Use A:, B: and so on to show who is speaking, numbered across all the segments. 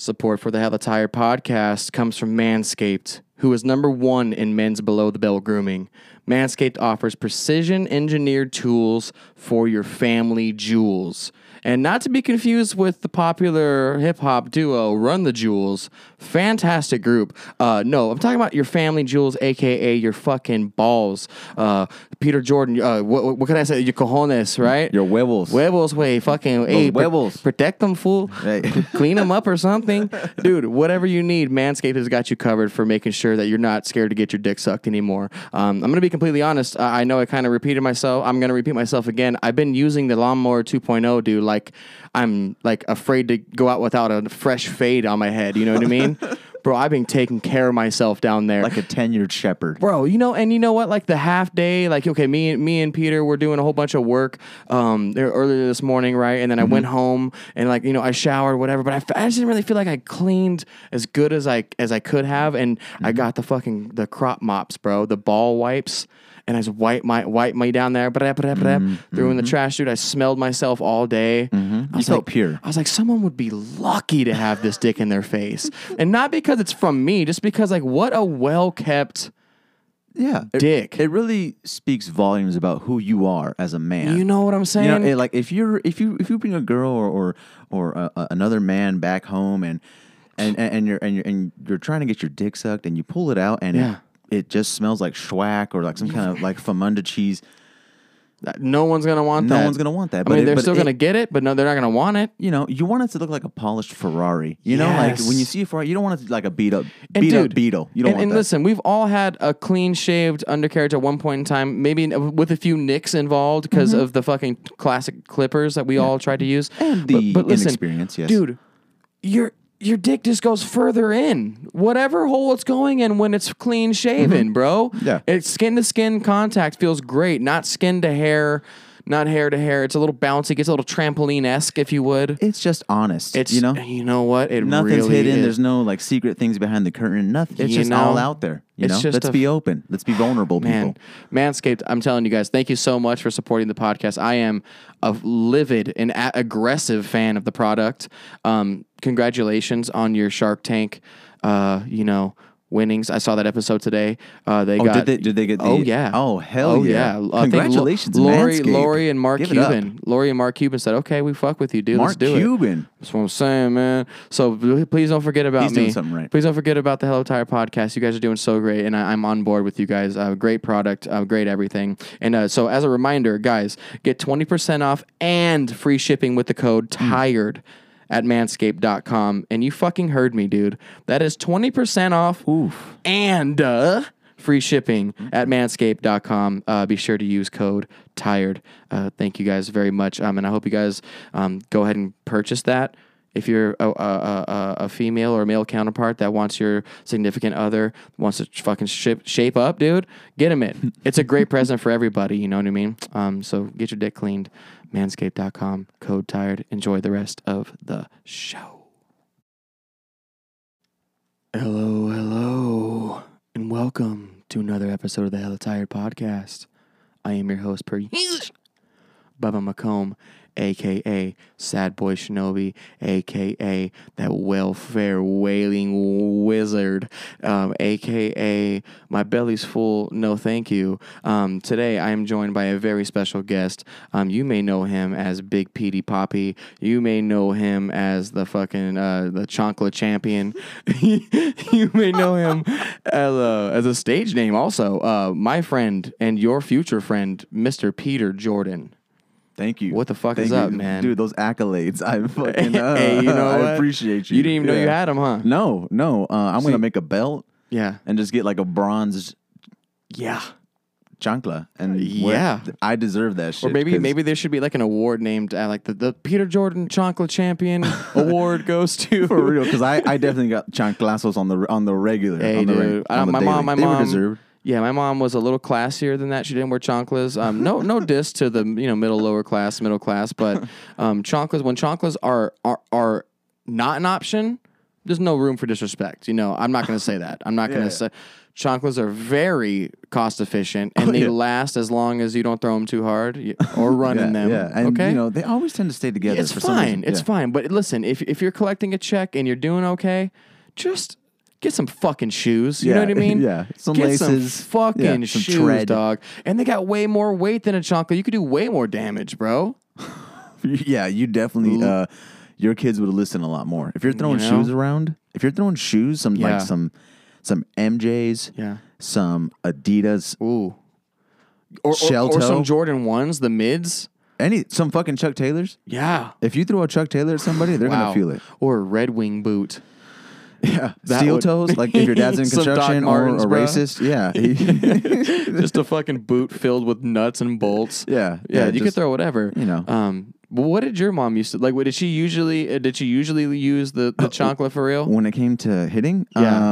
A: Support for the Hella Tired podcast comes from Manscaped, who is #1 in men's below-the-belt grooming. Manscaped offers precision-engineered tools for your family jewels. And not to be confused with the popular hip-hop duo Run the Jewels. Fantastic group. No, I'm talking about your family jewels, a.k.a. your fucking balls. Peter Jordan, what can I say? Your cojones, right?
B: Your huevos.
A: Huevos, way fucking. Hey,
B: huevos.
A: Protect them, fool.
B: Hey.
A: Clean them up or something. Dude, whatever you need, Manscaped has got you covered for making sure that you're not scared to get your dick sucked anymore. I'm going to be completely honest. I know I kind of repeated myself. I'm going to repeat myself again. I've been using the Lawnmower 2.0, dude. Like, I'm like afraid to go out without a fresh fade on my head. You know what I mean? Bro, I've been taking care of myself down there.
B: Like a tenured shepherd.
A: Bro, you know what? Like the half day, like, okay, me and Peter were doing a whole bunch of work earlier this morning, right? And then I went home and like, I showered, whatever. But I just didn't really feel like I cleaned as good as I could have. And I got the crop mops, bro, the ball wipes. And I just wipe my down there, threw in the trash, dude. I smelled myself all day.
B: You felt pure.
A: I was like, someone would be lucky to have this dick in their face. And not because it's from me, just because, like, what a well-kept dick.
B: It really speaks volumes about who you are as a man.
A: You know what I'm saying?
B: Like if you bring a girl or another man back home and you're trying to get your dick sucked and you pull it out and it just smells like schwack or like some kind of like famunda cheese.
A: No one's going to want that.
B: No one's going to want that.
A: I mean, they're still going to get it, but no, they're not going to want it.
B: You want it to look like a polished Ferrari. You know, like when you see a Ferrari, you don't want it to like a beat up Beetle. You don't want that.
A: And listen, we've all had a clean-shaved undercarriage at one point in time, maybe with a few nicks involved because of the fucking classic clippers that we all tried to use.
B: And the
A: but listen,
B: inexperience, yes.
A: Dude, your dick just goes further in. Whatever hole it's going in when it's clean shaven, bro.
B: Yeah.
A: It's skin to skin contact feels great. Not skin to hair, not hair to hair. It's a little bouncy, gets a little trampoline-esque, if you would.
B: It's just honest.
A: You know what?
B: Nothing's
A: really
B: hidden.
A: is.
B: There's no like secret things behind the curtain. Nothing. It's just all out there. Let's be open. Let's be vulnerable, people.
A: Manscaped, I'm telling you guys, thank you so much for supporting the podcast. I am a livid and aggressive fan of the product. Congratulations on your Shark Tank, winnings. I saw that episode today. Did they get the...
B: Oh, yeah. Oh, hell yeah. Congratulations,
A: Manscaped. Lori and Mark Cuban. Lori and Mark Cuban said, okay, we fuck with you, dude. Let's do
B: Cuban.
A: That's what I'm saying, man. So please don't forget about me.
B: He's doing something right.
A: Please don't forget about the Hello Tire podcast. You guys are doing so great, and I'm on board with you guys. Great product, great everything. And so as a reminder, guys, get 20% off and free shipping with the code TIRED. At manscaped.com. And you fucking heard me, dude. That is 20% off and free shipping at manscaped.com. Be sure to use code TIRED. Thank you guys very much. And I hope you guys go ahead and purchase that. If you're a female or male counterpart that wants your significant other, wants to fucking shape up, dude, get him it. It's a great present for everybody, you know what I mean? So get your dick cleaned. Manscaped.com, code TIRED. Enjoy the rest of the show. Hello, and welcome to another episode of the Hella Tired podcast. I am your host, per usual, Bubba McComb, a.k.a. Sad Boy Shinobi, a.k.a. that welfare wailing wizard, a.k.a. my belly's full, no thank you. Today I am joined by a very special guest. You may know him as Big Petey Poppy. You may know him as the fucking the Chonkla Champion. You may know him as a stage name also. My friend and your future friend, Mr. Peter Jordan.
B: Thank you.
A: What the fuck is up, man?
B: Dude, those accolades. I fucking
A: hey, you know
B: I
A: what?
B: appreciate you.
A: You didn't even know you had them, huh?
B: No. I'm going to make a belt.
A: Yeah.
B: And just get like a bronze chancla. And I deserve that shit.
A: Or maybe there should be like an award named like the Peter Jordan Chancla Champion Award goes to.
B: For real, because I definitely got chanclazos on the regular.
A: Hey, dude. My mom
B: were deserved.
A: Yeah, my mom was a little classier than that. She didn't wear chanclas. No diss to the middle class, but chanclas, when chanclas are not an option, there's no room for disrespect. You know, I'm not going to say that. I'm not going to say. Chocolates are very cost efficient, and they last as long as you don't throw them too hard or run in them.
B: Yeah, and
A: okay?
B: you know they always tend to stay together.
A: It's
B: for some
A: fine.
B: reason.
A: It's fine. But listen, if you're collecting a check and you're doing okay, just get some fucking shoes. You know what I mean?
B: Yeah, some
A: get
B: laces,
A: some fucking
B: some
A: shoes,
B: tread.
A: dog. And they got way more weight than a chocolate. You could do way more damage, bro.
B: Yeah, you definitely. Your kids would listen a lot more if you're throwing shoes around. If you're throwing shoes, like some MJs, some Adidas,
A: or
B: shell toe,
A: some Jordan 1s, the mids,
B: some fucking Chuck Taylors.
A: Yeah,
B: if you throw a Chuck Taylor at somebody, they're gonna feel it.
A: Or a Red Wing boot.
B: Yeah, steel toes. Like if your dad's in construction or a racist,
A: just a fucking boot filled with nuts and bolts.
B: Yeah.
A: You could throw whatever.
B: You know.
A: What did your mom used to like? What did she usually? Did she usually use the chocolate for real?
B: When it came to hitting,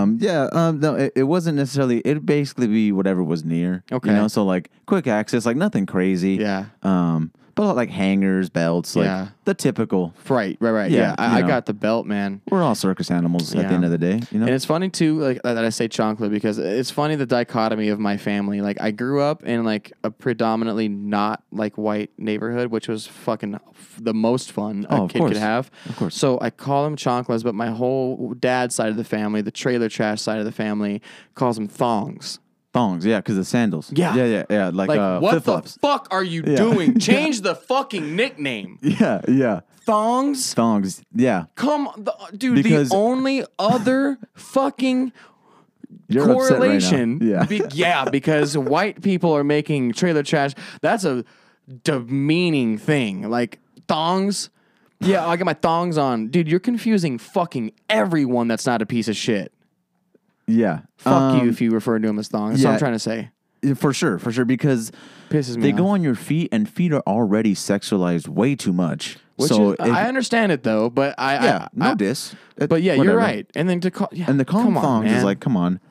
B: no, it wasn't necessarily. It'd basically be whatever was near.
A: Okay.
B: You know, so like quick access, like nothing crazy.
A: Yeah.
B: But like hangers, belts, like the typical.
A: Right. Yeah, I got the belt, man.
B: We're all circus animals at the end of the day, you know.
A: And it's funny too, like that I say chocolate because it's funny the dichotomy of my family. Like I grew up in like a predominantly not like white neighborhood, which was fucking the most fun a kid could have.
B: Of course.
A: So I call them chocolates, but my whole dad's side of the family, the trailer trash side of the family, calls them thongs.
B: Thongs, yeah, because the sandals.
A: Yeah.
B: Like
A: what
B: flip-flops.
A: the fuck are you doing? Change the fucking nickname.
B: Yeah.
A: Thongs?
B: Thongs, yeah.
A: Dude,
B: because
A: the only other fucking
B: you're
A: correlation.
B: Right now.
A: Because white people are making trailer trash. That's a demeaning thing. Like thongs. Yeah, I got my thongs on. Dude, you're confusing fucking everyone that's not a piece of shit.
B: Yeah.
A: Fuck you if you refer to them as thongs. That's what I'm trying to say.
B: For sure, because
A: pisses me
B: they
A: off.
B: Go on your feet, and feet are already sexualized way too much.
A: I understand it though, but
B: no diss.
A: But
B: whatever.
A: you're right. And then to call
B: and the calm thongs is like, come on.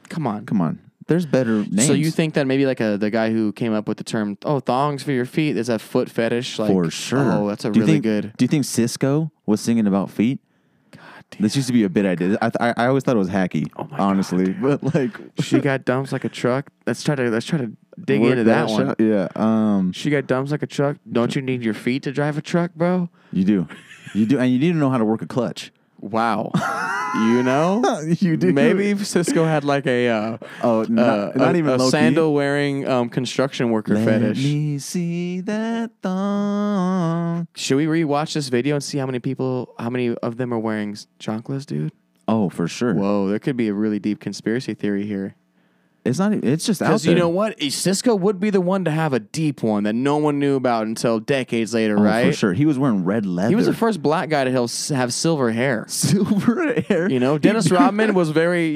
B: There's better names.
A: So you think that maybe like the guy who came up with the term, thongs for your feet, is a foot fetish? Like,
B: for sure.
A: Oh, that's really good.
B: Do you think Cisco was singing about feet? This used to be a bit I did. I always thought it was hacky, honestly.
A: God,
B: but like,
A: she got dumps like a truck. Let's try to dig into that one.
B: Yeah.
A: She got dumps like a truck. Don't you need your feet to drive a truck, bro?
B: You do, and you need to know how to work a clutch.
A: Wow. You know,
B: you do.
A: Maybe Cisco had like a
B: not even
A: a sandal wearing construction worker fetish.
B: Let me see that thong.
A: Should we rewatch this video and see how many of them are wearing chocolates, dude?
B: Oh, for sure.
A: Whoa, there could be a really deep conspiracy theory here.
B: It's not. It's just out there.
A: Because you know what? Cisco would be the one to have a deep one that no one knew about until decades later, right?
B: For sure. He was wearing red leather.
A: He was the first black guy to have silver hair.
B: Silver hair.
A: You know, Dennis Rodman was very,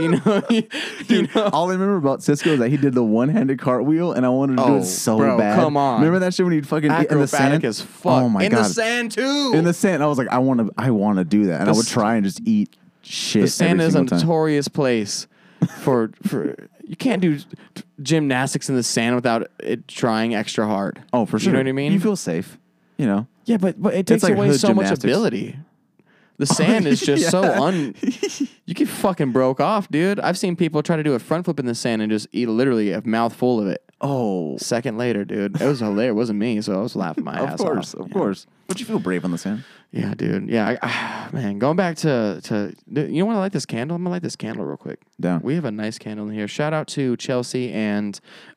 B: All I remember about Cisco is that he did the one-handed cartwheel, and I wanted to do it so bad.
A: Come on.
B: Remember that shit when he'd fucking
A: acrobatic
B: in the sand?
A: As fuck.
B: Oh my
A: God. In the sand too.
B: In the sand. I was like, I want to do that, and I would try and just eat shit.
A: The sand is a
B: time.
A: notorious place for you can't do gymnastics in the sand without it trying extra hard.
B: Oh, for sure.
A: You know what I mean?
B: You feel safe, you know.
A: Yeah, but it takes
B: like
A: away so
B: gymnastics.
A: much ability. The sand is just you get fucking broke off, dude. I've seen people try to do a front flip in the sand and just eat literally a mouthful of it.
B: Oh.
A: Second later, dude. It was hilarious. It wasn't me, so I was laughing my ass off.
B: Of course. But you feel brave on the sand.
A: Yeah, dude. Yeah, man. Going back to you know what? I like this candle. I'm gonna light this candle real quick.
B: Down.
A: We have a nice candle in here. Shout out to Chelsea and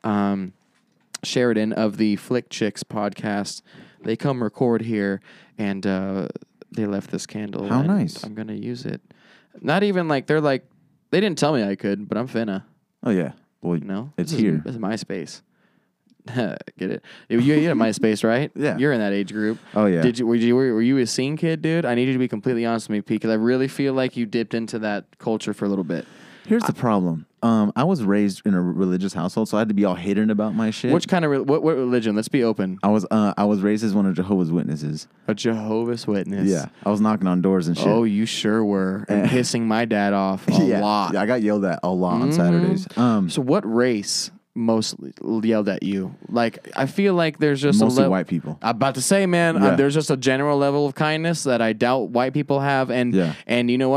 A: Sheridan of the Flick Chicks podcast. They come record here, and they left this candle.
B: How nice.
A: I'm gonna use it. Not even like they didn't tell me I could, but I'm finna.
B: Oh yeah. Well, it's here.
A: This is MySpace. Get it? You had MySpace, right?
B: Yeah.
A: You're in that age group.
B: Oh yeah.
A: Were you a scene kid, dude? I need you to be completely honest with me, Pete, because I really feel like you dipped into that culture for a little bit.
B: Here's the problem. I was raised in a religious household, so I had to be all hidden about my shit.
A: Which kind of what religion? Let's be open.
B: I was raised as one of Jehovah's Witnesses.
A: A Jehovah's Witness.
B: Yeah. I was knocking on doors and shit.
A: Oh, you sure were. And pissing my dad off a lot.
B: Yeah, I got yelled at a lot on Saturdays.
A: So what race mostly yelled at you? Like, I feel like there's just
B: mostly white people.
A: I'm about to say, man, there's just a general level of kindness that I doubt white people have. And you know what?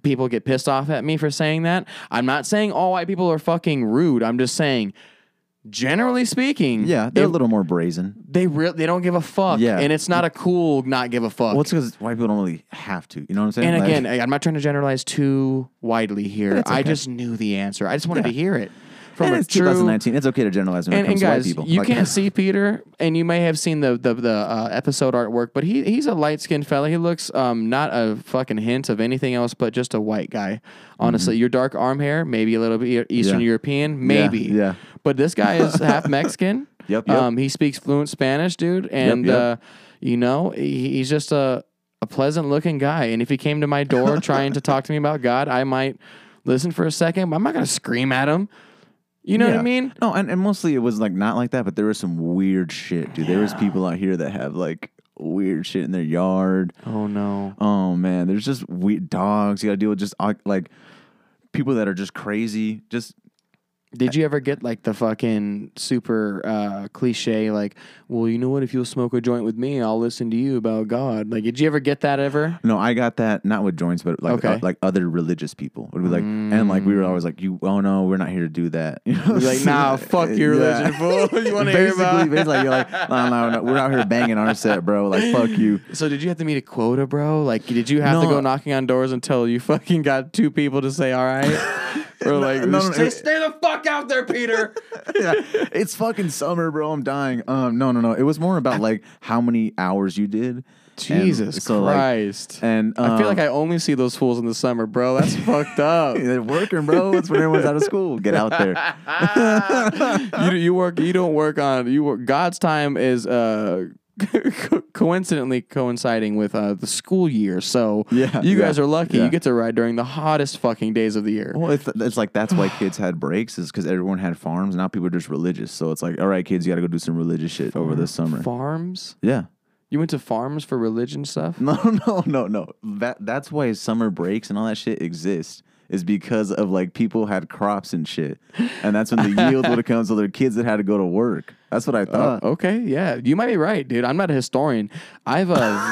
A: people get pissed off at me for saying that. I'm not saying all white people are fucking rude. I'm just saying, generally speaking,
B: Yeah, they're a little more brazen.
A: They don't give a fuck.
B: Yeah.
A: And it's not a cool not give a fuck.
B: Well, it's because white people don't really have to. You know what I'm saying?
A: And
B: Like-
A: again, I'm not trying to generalize too widely here.
B: That's okay.
A: I just knew the answer. I just wanted
B: Yeah.
A: to hear it from
B: and
A: a
B: it's
A: true
B: 2019. It's okay to generalize when it
A: And
B: comes to white
A: guys,
B: people.
A: you
B: Like-
A: can't see Peter, and you may have seen the episode artwork, but he's a light skinned fella. He looks not a fucking hint of anything else, but just a white guy. Honestly, your dark arm hair, maybe a little bit Eastern
B: Yeah.
A: European, maybe.
B: Yeah.
A: But this guy is half Mexican.
B: Yep.
A: He speaks fluent Spanish, dude, and
B: Yep.
A: he's just a pleasant looking guy. And if he came to my door trying to talk to me about God, I might listen for a second, but I'm not gonna scream at him. You know what I mean?
B: No, and mostly it was like not like that, but there was some weird shit, dude. There was people out here that have like weird shit in their yard.
A: Oh no.
B: Oh man, there's just weird dogs. You gotta deal with just like people that are just crazy. Just
A: Did you ever get like the fucking super cliche, like, well, you know what? If you'll smoke a joint with me, I'll listen to you about God. Like, did you ever get that ever?
B: no, I got that not with joints, but like
A: Okay.
B: like other religious people would be like, and like we were always like, oh no, we're not here to do that. You know,
A: You're like, nah, fuck your religion, fool. You want to hear about?
B: Basically, you're like, no, we're out here banging our set, bro. Like, fuck you.
A: So did you have to meet a quota, bro? Like, did you have to
B: No.
A: go knocking on doors until you fucking got 2 people to say, all right? Or like,
B: No,
A: stay the fuck out there, Peter.
B: Yeah, it's fucking summer, bro. I'm dying. No. It was more about like how many hours you did.
A: Jesus
B: And so, like,
A: Christ.
B: and
A: I feel like I only see those fools in the summer, bro. That's fucked up.
B: they're working, bro. It's when everyone's out of school. Get out there.
A: You work. You don't work on. You work. God's time is coincidentally coinciding with the school year. So
B: Yeah,
A: you guys
B: yeah,
A: are lucky.
B: yeah.
A: You get to ride during the hottest fucking days of the year.
B: Well, it's like that's why kids had breaks, is because everyone had farms. Now people are just religious. So it's like, all right, kids, you got to go do some religious shit over this summer.
A: Farms.
B: Yeah.
A: You went to farms for religion stuff.
B: No. That's why summer breaks and all that shit exists. Is because of like people had crops and shit, and that's when the yield would have come. So there are kids that had to go to work. That's what I thought.
A: Okay, yeah, you might be right, dude. I'm not a historian. I've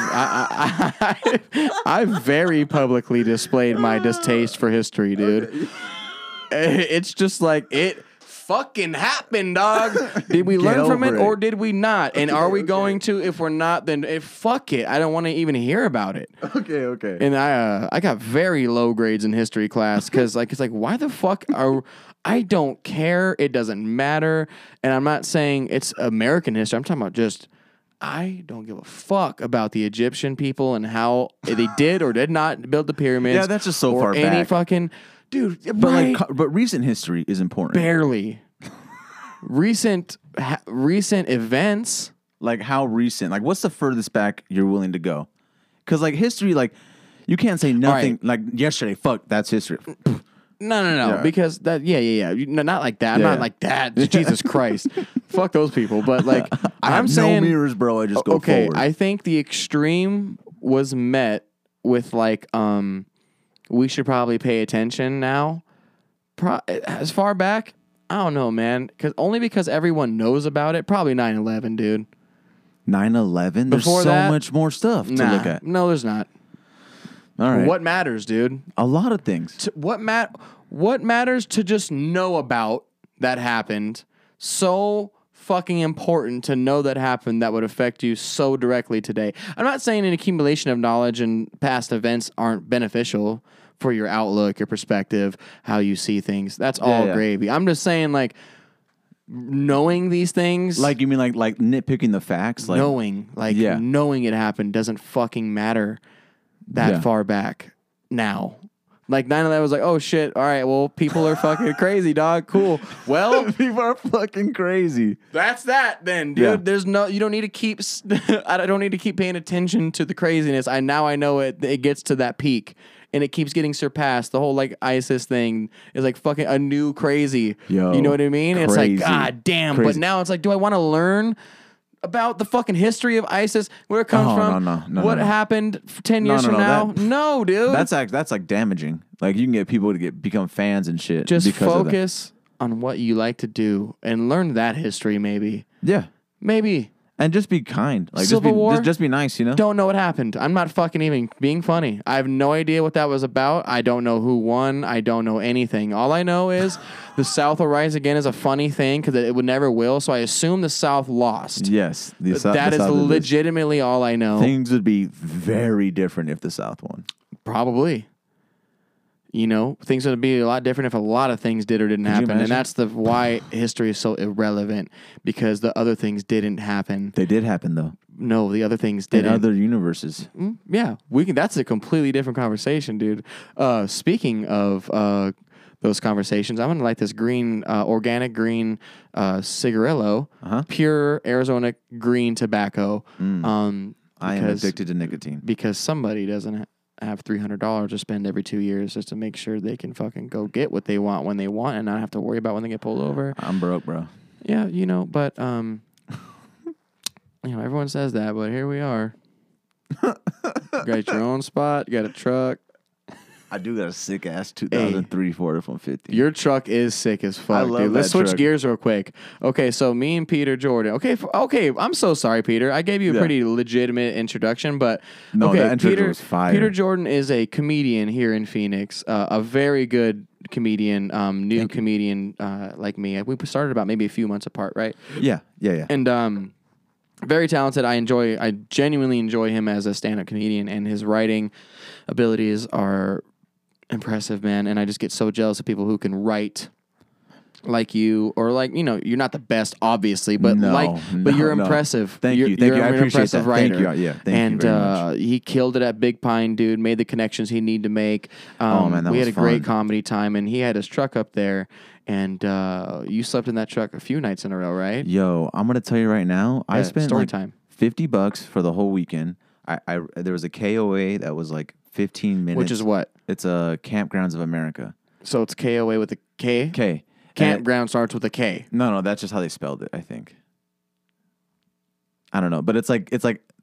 A: very publicly displayed my distaste for history, dude. It's just like it fucking happened, dog. Did we learn from it,
B: over it.
A: or did we not? And are we going to? If we're not, then fuck it. I don't want to even hear about it.
B: Okay.
A: And I got very low grades in history class because like it's like, why the fuck are I don't care. It doesn't matter. And I'm not saying it's American history. I'm talking about just I don't give a fuck about the Egyptian people and how they did or did not build the pyramids.
B: Yeah, that's just so
A: or
B: far
A: any
B: back.
A: fucking dude.
B: But
A: right?
B: but recent history is important.
A: Barely. recent events.
B: Like how recent? Like what's the furthest back you're willing to go? Because like history, like you can't say nothing. Like yesterday, fuck, that's history.
A: No.
B: Yeah.
A: Because that, yeah. Not like that. I'm
B: Yeah.
A: not like that. Jesus Christ. Fuck those people. But like,
B: I
A: I'm
B: have
A: saying,
B: no mirrors, bro. I just go
A: okay,
B: forward.
A: I think the extreme was met with like, we should probably pay attention now. As far back, I don't know, man. Only because everyone knows about it. Probably 9/11, dude.
B: 9/11. There's
A: Before
B: so
A: that,
B: much more stuff to look at.
A: No, there's not.
B: All right.
A: What matters, dude?
B: A lot of things.
A: What matters to just know about that happened? So fucking important to know that happened that would affect you so directly today. I'm not saying an accumulation of knowledge and past events aren't beneficial for your outlook, your perspective, how you see things. That's all
B: yeah.
A: gravy. I'm just saying, like, knowing these things,
B: Like you mean like nitpicking the facts? Like
A: knowing it happened doesn't fucking matter that
B: Yeah.
A: far back now. Like 9/11 was like, oh shit, all right, well, people are fucking crazy, dog. Cool. Well,
B: people are fucking crazy.
A: that's that then, dude.
B: Yeah.
A: There's no, you don't need to keep, I don't need to keep paying attention to the craziness. I know it gets to that peak and it keeps getting surpassed. The whole like ISIS thing is like fucking a new crazy.
B: Yo,
A: you know what I mean? It's
B: crazy.
A: like, God damn.
B: Crazy.
A: But now it's like, do I want to learn about the fucking history of ISIS, where it comes from, what happened 10 years from now? No, dude.
B: That's like damaging. Like you can get people to become fans and shit.
A: Just
B: because of that.
A: focus on what you like to do and learn that history, maybe.
B: Yeah.
A: Maybe.
B: And just be kind. Like
A: Civil War?
B: Just be nice, you know?
A: Don't know what happened. I'm not fucking even being funny. I have no idea what that was about. I don't know who won. I don't know anything. All I know is the South will rise again is a funny thing because it would never will. So I assume the South lost.
B: Yes.
A: That is legitimately all I know.
B: Things would be very different if the South won.
A: Probably. You know, things would be a lot different if a lot of things did or didn't happen. And that's why history is so irrelevant, because the other things didn't happen.
B: They did happen, though.
A: No, the other things didn't.
B: In other universes.
A: Yeah, that's a completely different conversation, dude. Speaking of those conversations, I'm going to light this green, organic green cigarillo, pure Arizona green tobacco.
B: I am addicted to nicotine.
A: Because somebody doesn't have $300 to spend every 2 years just to make sure they can fucking go get what they want when they want and not have to worry about when they get pulled over.
B: I'm broke, bro.
A: Yeah, you know, but you know, everyone says that, but here we are. Got your own spot, you got a truck.
B: I do got a sick ass 2003 Ford F-150.
A: Your truck is sick as fuck, dude. Let's switch gears real quick. Okay, so me and Peter Jordan. Okay, I'm so sorry, Peter. I gave you a pretty legitimate introduction, but
B: no, that introduction was fire.
A: Peter Jordan is a comedian here in Phoenix, a very good comedian, new comedian like me. We started about maybe a few months apart, right?
B: Yeah.
A: And very talented. I genuinely enjoy him as a stand-up comedian, and his writing abilities are impressive, man. And I just get so jealous of people who can write like you, or like, you know, you're not the best, obviously, but you're impressive.
B: Thank you. I appreciate that.
A: Writer.
B: Thank you. Yeah, thank you very much.
A: He killed it at Big Pine, dude. Made the connections he needed to make.
B: Oh man,
A: we
B: was
A: had a
B: fun.
A: great comedy time, and he had his truck up there. And you slept in that truck a few nights in a row, right?
B: Yo, I'm gonna tell you right now. I spent
A: story
B: like
A: time.
B: $50 for the whole weekend. There was a KOA that was like 15 minutes.
A: Which is what?
B: It's a Campgrounds of America.
A: So it's KOA with a K?
B: K.
A: Campground starts with a K.
B: No, that's just how they spelled it, I think. I don't know, but it's like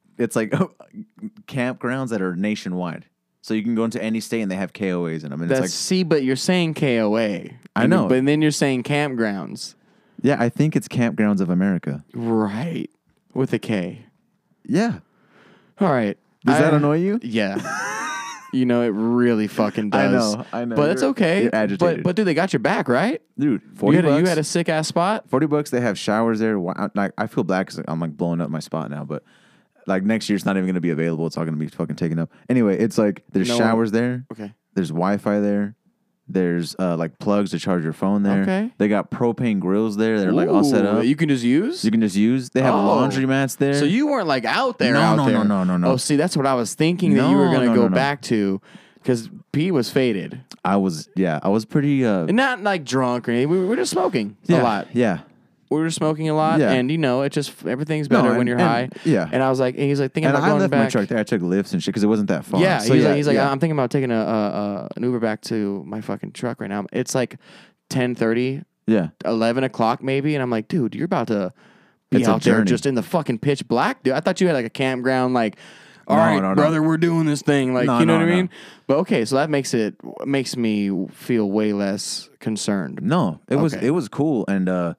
B: campgrounds that are nationwide. So you can go into any state and they have KOAs in them. And
A: but you're saying KOA.
B: I know.
A: But then you're saying campgrounds.
B: Yeah, I think it's Campgrounds of America.
A: Right. With a K.
B: Yeah.
A: All right.
B: Does that annoy you?
A: Yeah. You know, it really fucking does.
B: I know.
A: But it's okay.
B: You're agitated.
A: But dude, they got your back, right?
B: Dude, $40.
A: You had a sick ass spot?
B: $40. They have showers there. Like, I feel bad because I'm like blowing up my spot now, but like next year it's not even going to be available. It's all going to be fucking taken up. Anyway, it's like there's showers there.
A: Okay.
B: There's Wi-Fi there. There's like plugs to charge your phone there.
A: Okay.
B: They got propane grills there. They're like all set up.
A: You can just use?
B: They have laundry mats there.
A: So you weren't like out there.
B: No.
A: Oh, see, that's what I was thinking that you were going to go back to, because P was faded.
B: I was pretty...
A: And not like drunk or anything. We were just smoking a lot.
B: Yeah.
A: We were smoking a lot, and you know, it just everything's better when you're high.
B: Yeah,
A: and I was like, he's like thinking about going back.
B: I left my truck there. I took lifts and shit because it wasn't that far.
A: Yeah,
B: so
A: he's like, I'm thinking about taking an Uber back to my fucking truck right now. It's like 10:30, 11 o'clock maybe, and I'm like, dude, you're about to be out there just in the fucking pitch black, dude. I thought you had like a campground, like, all right, brother, we're doing this thing, like, you know what I mean? But okay, so that makes me feel way less concerned.
B: No, it was cool, and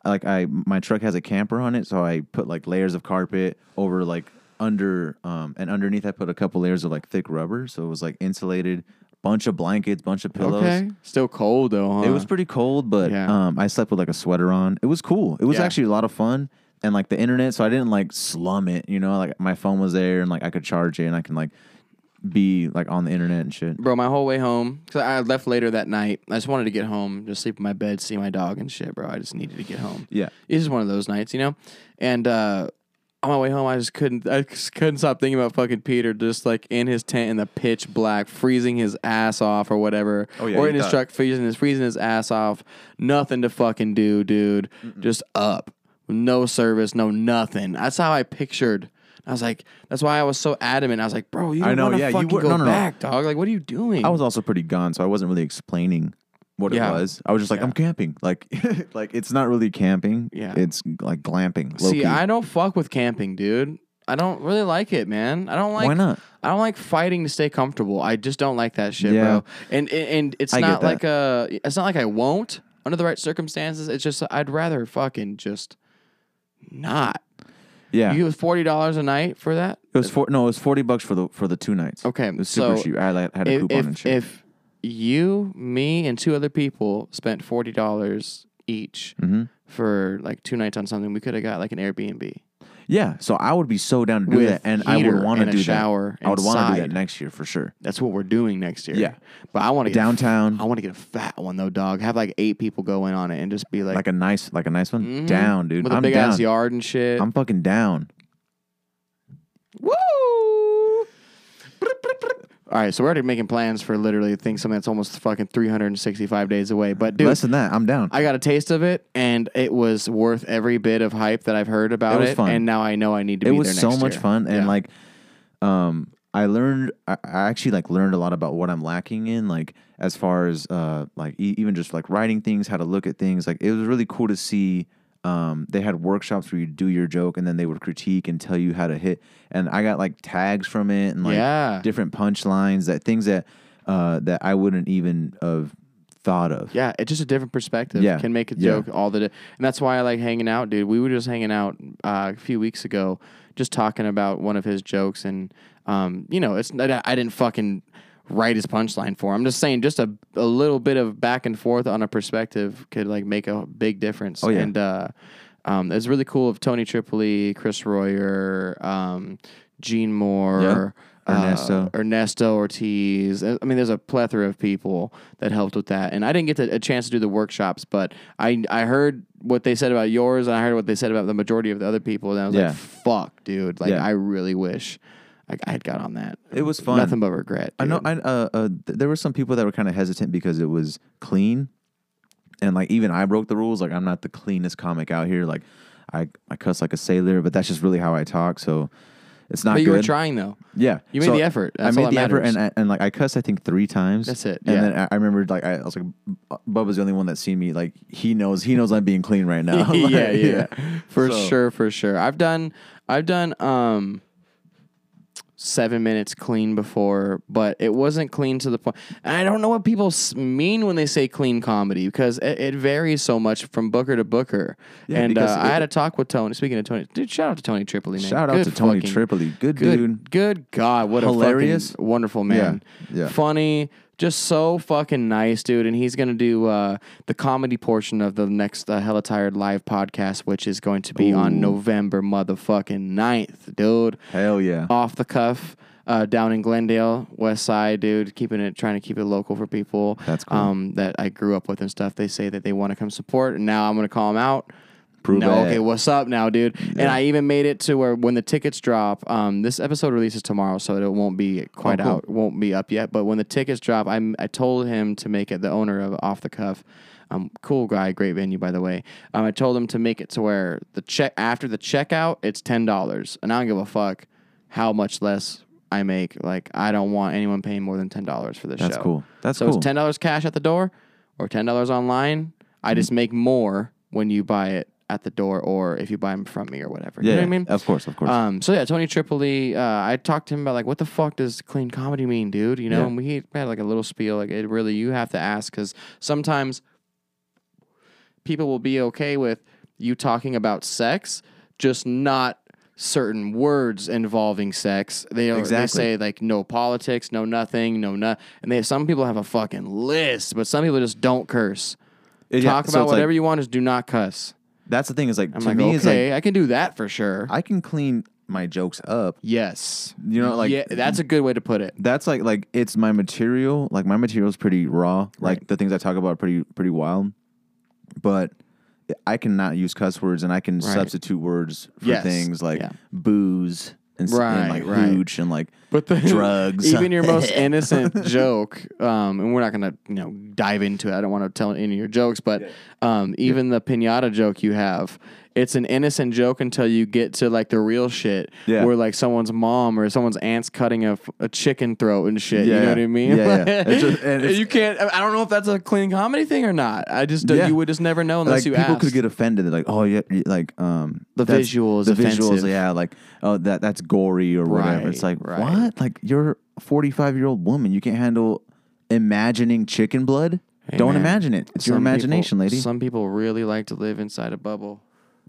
B: my truck has a camper on it, so I put like layers of carpet over like under and underneath I put a couple layers of like thick rubber, so it was like insulated, bunch of blankets, bunch of pillows.
A: Okay. Still cold though, huh?
B: It was pretty cold, but I slept with like a sweater on. It was cool. It was actually a lot of fun. And like the internet, so I didn't like slum it, you know, like my phone was there and like I could charge it and I can like be like on the internet and shit.
A: Bro, my whole way home, because I left later that night. I just wanted to get home, just sleep in my bed, see my dog and shit, bro. I just needed to get home.
B: Yeah.
A: It's just one of those nights, you know? And on my way home, I just couldn't stop thinking about fucking Peter just like in his tent in the pitch black, freezing his ass off or whatever.
B: Oh, yeah,
A: or in his truck, freezing his ass off. Nothing to fucking do, dude. Just up. No service, no nothing. That's how I pictured. I was like, that's why I was so adamant. I was like, bro, you don't want to fucking go back, dog. Like, what are you doing?
B: I was also pretty gone, so I wasn't really explaining what it was. I was just like, I'm camping. Like, like it's not really camping.
A: Yeah.
B: It's like glamping.
A: See, I don't fuck with camping, dude. I don't really like it, man. I don't like.
B: Why not?
A: I don't like fighting to stay comfortable. I just don't like that shit, bro. And it's not like it's not like I won't under the right circumstances. It's just I'd rather fucking just not.
B: Yeah.
A: You give $40 a night for that?
B: It was it was $40 for the 2 nights.
A: Okay,
B: It was super
A: so
B: cheap. I had a coupon and shit.
A: If you, me, and 2 other people spent $40 each for like 2 nights on something, we could have got like an Airbnb.
B: Yeah, so I would be so down to do
A: With
B: that, and I would
A: heater
B: want to
A: and a
B: do
A: shower
B: that. I would want to do that
A: inside.
B: next year for sure.
A: That's what we're doing next year.
B: Yeah.
A: But I want to
B: Downtown.
A: I want to get a fat one though, dog. Have like 8 people go in on it and just be like
B: Like a nice one. Down, dude.
A: with a
B: I'm
A: big
B: down.
A: ass yard and shit.
B: I'm fucking down.
A: Woo! All right, so we're already making plans for literally something that's almost fucking 365 days away. But dude,
B: Less than that, I'm down.
A: I got a taste of it, and it was worth every bit of hype that I've heard about it.
B: It was fun.
A: And now I know I need to
B: It
A: be
B: was
A: there
B: so
A: next
B: much
A: year.
B: fun, and
A: Yeah.
B: like, I actually like learned a lot about what I'm lacking in, like as far as like even just like writing things, how to look at things. Like it was really cool to see. They had workshops where you do your joke and then they would critique and tell you how to hit. And I got like tags from it and like different punchlines, things that I wouldn't even have thought of.
A: Yeah, it's just a different perspective.
B: Yeah.
A: Can make a joke all the day. And that's why I like hanging out, dude. We were just hanging out a few weeks ago, just talking about one of his jokes. And, you know, I didn't fucking write his punchline for him. I'm just saying just a little bit of back and forth on a perspective could like make a big difference.
B: Oh, yeah.
A: And it's really cool of Tony Tripoli, Chris Royer, Gene Moore, Ernesto Ortiz. I mean, there's a plethora of people that helped with that. And I didn't get a chance to do the workshops, but I heard what they said about yours, and I heard what they said about the majority of the other people, and I was like, fuck, dude. Like, I really wish I had got on that.
B: It was fun.
A: Nothing but regret. Dude.
B: I know. There were some people that were kind of hesitant because it was clean, and like even I broke the rules. Like I'm not the cleanest comic out here. Like I cuss like a sailor, but that's just really how I talk. So it's not.
A: But
B: good.
A: you were trying though.
B: Yeah,
A: you made the effort. That's
B: I made
A: all
B: the
A: that
B: effort,
A: matters.
B: and like I cussed I think 3 times.
A: That's it.
B: And
A: Yeah.
B: then I remembered like I was like, Bubba's the only one that's seen me. Like he knows I'm being clean right now.
A: yeah. For sure. I've done 7 minutes clean before, but it wasn't clean to the point. And I don't know what people mean when they say clean comedy because it varies so much from booker to booker.
B: Yeah,
A: and
B: because
A: I had a talk with Tony. Speaking of Tony, dude, shout out to Tony Tripoli, man.
B: Shout out to Tony Tripoli. Good dude.
A: Good God, what
B: Hilarious.
A: a fucking wonderful man.
B: Yeah.
A: Funny. Just so fucking nice, dude. And he's going to do the comedy portion of the next Hella Tired live podcast, which is going to be on November motherfucking 9th, dude.
B: Hell yeah.
A: Off the cuff, down in Glendale, West Side, dude. Trying to keep it local for people.
B: That's cool.
A: That I grew up with and stuff. They say that they want to come support, and now I'm going to call them out.
B: Prove it.
A: Okay, what's up now, dude? Yeah. And I even made it to where when the tickets drop, this episode releases tomorrow, so it won't be quite out. It won't be up yet. But when the tickets drop, I told him to make it, the owner of Off the Cuff, cool guy, great venue, by the way. I told him to make it to where after the checkout, it's $10. And I don't give a fuck how much less I make. Like, I don't want anyone paying more than $10 for this show.
B: That's cool.
A: So it's $10 cash at the door or $10 online. I just make more when you buy it at the door or if you buy them from me or whatever.
B: Yeah,
A: you know what I mean?
B: Of course.
A: So yeah, Tony Tripoli, I talked to him about like, what the fuck does clean comedy mean, dude? You know,
B: Yeah.
A: and we had like a little spiel. Like it really, you have to ask because sometimes people will be okay with you talking about sex, just not certain words involving sex. They say like no politics, no nothing, and some people have a fucking list, but some people just don't curse. Talk about whatever you want, just do not cuss.
B: That's the thing is like
A: I'm
B: to
A: like,
B: me
A: okay,
B: it's like
A: I can do that for sure.
B: I can clean my jokes up.
A: Yes.
B: You know, like
A: yeah, that's a good way to put it.
B: That's like it's my material. Like my material is pretty raw. Like the things I talk about are pretty wild. But I cannot use cuss words and I can substitute words for things like booze and like hooch and like drugs.
A: Even your most innocent joke, and we're not gonna dive into it. I don't want to tell any of your jokes, but even the pinata joke you have, it's an innocent joke until you get to like the real shit, where like someone's mom or someone's aunt's cutting a chicken throat and shit. You know what I mean?
B: Yeah.
A: You can't. I don't know if that's a clean comedy thing or not. I just you would just never know unless
B: like,
A: you
B: people
A: asked.
B: could get offended. They're like, oh yeah, like
A: the visuals,
B: visuals, yeah, like oh that's gory or whatever. It's like what? Like you're a 45-year-old woman, you can't handle imagining chicken blood. Don't imagine it. It's your imagination, lady.
A: Some people really like to live inside a bubble.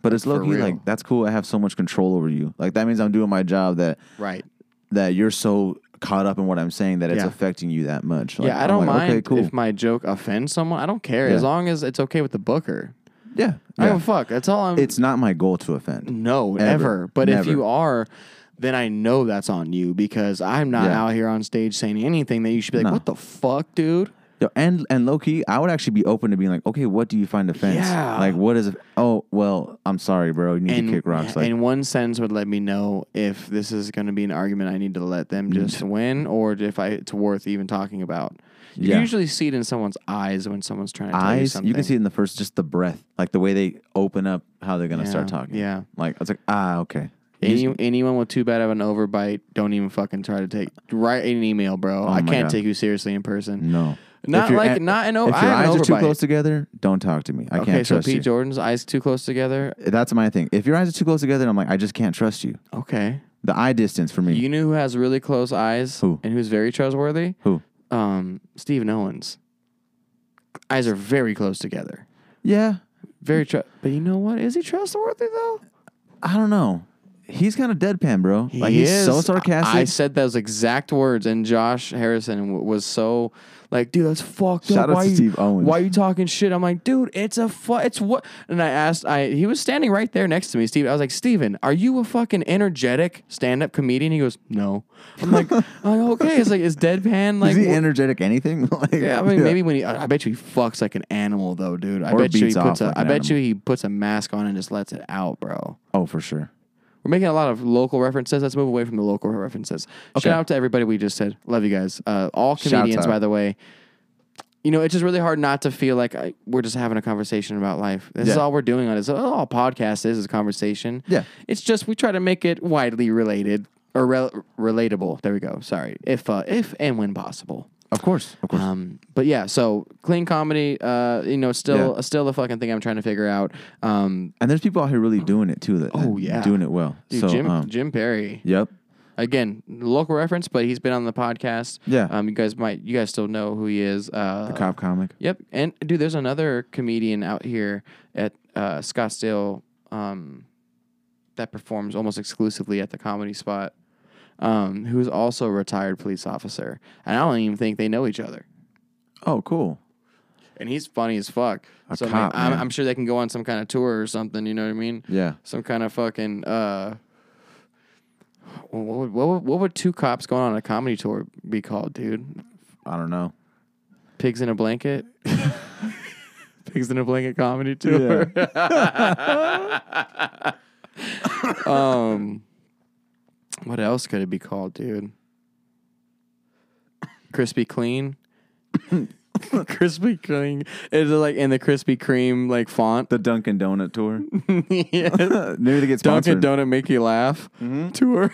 B: But it's low
A: For
B: key
A: real.
B: like that's cool. I have so much control over you. Like that means I'm doing my job that
A: Right.
B: that you're so caught up in what I'm saying that it's
A: Yeah.
B: affecting you that much. Like,
A: Yeah, I
B: I'm
A: don't
B: like,
A: mind
B: okay, cool.
A: if my joke offends someone. I don't care
B: Yeah.
A: as long as it's okay with the booker.
B: Yeah.
A: I
B: yeah.
A: don't fuck. That's all I'm.
B: It's not my goal to offend.
A: no
B: Ever.
A: ever. But if
B: Never.
A: you are, then I know that's on you because I'm not
B: Yeah.
A: out here on stage saying anything that you should be like,
B: No.
A: what the fuck, dude?
B: Yo, and low key, I would actually be open to being like, okay, what do you find offense?
A: Yeah.
B: Like, what is it? Oh, well, I'm sorry, bro. You need to kick rocks. Like,
A: and one sentence would let me know if this is going to be an argument I need to let them just win or if it's worth even talking about. You
B: Yeah.
A: usually see it in someone's eyes when someone's trying to tell you
B: eyes,
A: something.
B: you can see it in the first, just the breath, like the way they open up, how they're gonna start talking.
A: Yeah.
B: Like it's like okay.
A: Anyone with too bad of an overbite, don't even fucking try to write an email, bro. I
B: my
A: can't
B: God.
A: take you seriously in person.
B: No.
A: Not
B: If you're
A: like
B: at-
A: not an.
B: If
A: I
B: your
A: have an
B: eyes are too
A: overbite.
B: close together, don't talk to me. I
A: Okay,
B: can't
A: so
B: trust
A: Pete
B: you.
A: Jordan's eyes too close together.
B: That's my thing. If your eyes are too close together, I'm like, I just can't trust you.
A: Okay,
B: The eye distance for me.
A: you know who has really close eyes
B: Who?
A: and who's very trustworthy?
B: Who?
A: Stephen Owens. Eyes are very close together.
B: Yeah.
A: But you know what? Is he trustworthy though?
B: I don't know. He's kind of deadpan, bro. Like he's so sarcastic.
A: I said those exact words, and Josh Harrison was so like, dude, that's fucked
B: Shout
A: up.
B: out to Steve Owens.
A: Why are you talking shit? I'm like, dude, it's what? And I asked, he was standing right there next to me, Steve. I was like, Steven, are you a fucking energetic stand-up comedian? He goes, no. I'm like, oh, okay. It's like, is deadpan like?
B: Is he energetic anything? Like,
A: Yeah, I mean, maybe when I bet you he fucks like an animal though, dude. I
B: Or
A: bet you he
B: beats
A: puts
B: off like
A: I
B: an
A: bet you he puts a mask on and just lets it out, bro.
B: Oh, for sure.
A: We're making a lot of local references. Let's move away from the local references.
B: Okay.
A: Shout out to everybody we just said. Love you guys. All
B: Shouts
A: comedians,
B: out.
A: by the way. You know, it's just really hard not to feel like we're just having a conversation about life. This is
B: Yeah.
A: all we're doing on it. All a podcast is a conversation.
B: Yeah.
A: It's just we try to make it widely related or relatable. There we go. Sorry. If and when possible.
B: Of course. Of course.
A: But yeah, so clean comedy, still a fucking thing I'm trying to figure out.
B: And there's people out here really doing it too.
A: Oh, yeah.
B: Doing it well.
A: Dude,
B: So
A: Jim Perry.
B: Yep.
A: Again, local reference, but he's been on the podcast.
B: Yeah.
A: You guys still know who he is.
B: The cop comic.
A: Yep. And dude, there's another comedian out here at Scottsdale that performs almost exclusively at the Comedy Spot, who's also a retired police officer. And I don't even think they know each other.
B: Oh, cool.
A: And he's funny as fuck.
B: A
A: So
B: cop, man.
A: I'm sure they can go on some kind of tour or something. You know what I mean?
B: Yeah.
A: Some kind of fucking. What would two cops going on a comedy tour be called, dude?
B: I don't know.
A: Pigs in a Blanket? Pigs in a Blanket comedy tour. What else could it be called, dude? Crispy Clean? Crispy Clean. Is it like in the Krispy Kreme like font?
B: The Dunkin' Donut tour.
A: Yeah.
B: Maybe they get sponsored.
A: Dunkin' Donut Make You Laugh tour.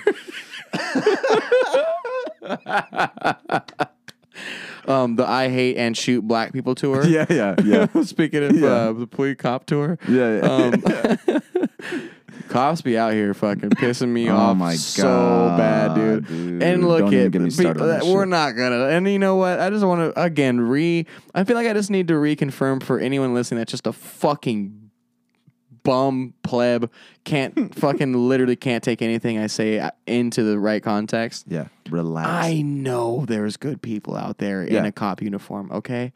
A: The I Hate and Shoot Black People tour.
B: Yeah.
A: Speaking of
B: Yeah.
A: the police cop tour.
B: Yeah.
A: Cops be out here fucking pissing me
B: Oh
A: off
B: my
A: so
B: God,
A: bad, dude.
B: dude.
A: And look
B: Don't even
A: at
B: get me started on that
A: we're
B: shit.
A: not gonna. And you know what? I just want to again I feel like I just need to reconfirm for anyone listening that's just a fucking bum pleb can't fucking literally can't take anything I say into the right context.
B: Yeah. Relax.
A: I know there's good people out there in
B: Yeah.
A: a cop uniform. Okay,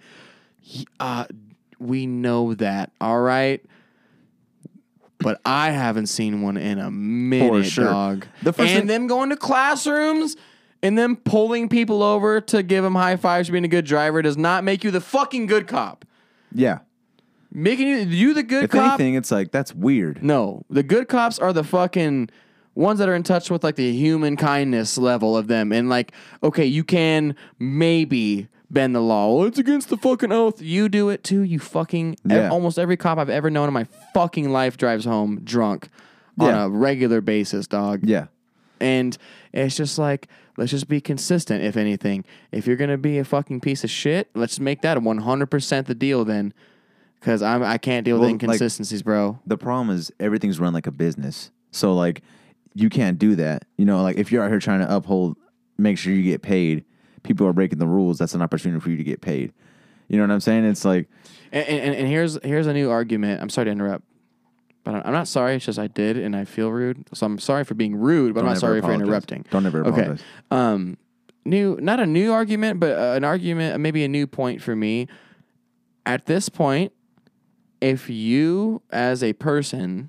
A: we know that. All right. But I haven't seen one in a minute,
B: sure.
A: dog.
B: The first
A: and
B: thing-
A: them going to classrooms and them pulling people over to give them high fives for being a good driver does not make you the fucking good cop.
B: Yeah.
A: Making you the good
B: If
A: cop.
B: anything, it's like, that's weird.
A: No, the good cops are the fucking ones that are in touch with like the human kindness level of them. And like, okay, you can maybe bend the law. Well, it's against the fucking oath. You do it too. You fucking.
B: Yeah.
A: Almost every cop I've ever known in my fucking life drives home drunk on
B: Yeah.
A: a regular basis, dog.
B: Yeah.
A: And it's just like, let's just be consistent, if anything. If you're going to be a fucking piece of shit, let's make that 100% the deal then. Because I can't deal with
B: Well, like-
A: inconsistencies, bro.
B: The problem is everything's run like a business. So, like, you can't do that. You know, like, if you're out here trying to make sure you get paid, people are breaking the rules. That's an opportunity for you to get paid. You know what I'm saying? It's like,
A: And here's a new argument. I'm sorry to interrupt. But I'm not sorry. It's just I did, and I feel rude. So I'm sorry for being rude, but I'm not sorry for interrupting.
B: Don't ever apologize.
A: Okay. Not a new argument, but an argument, maybe a new point for me. At this point, if you as a person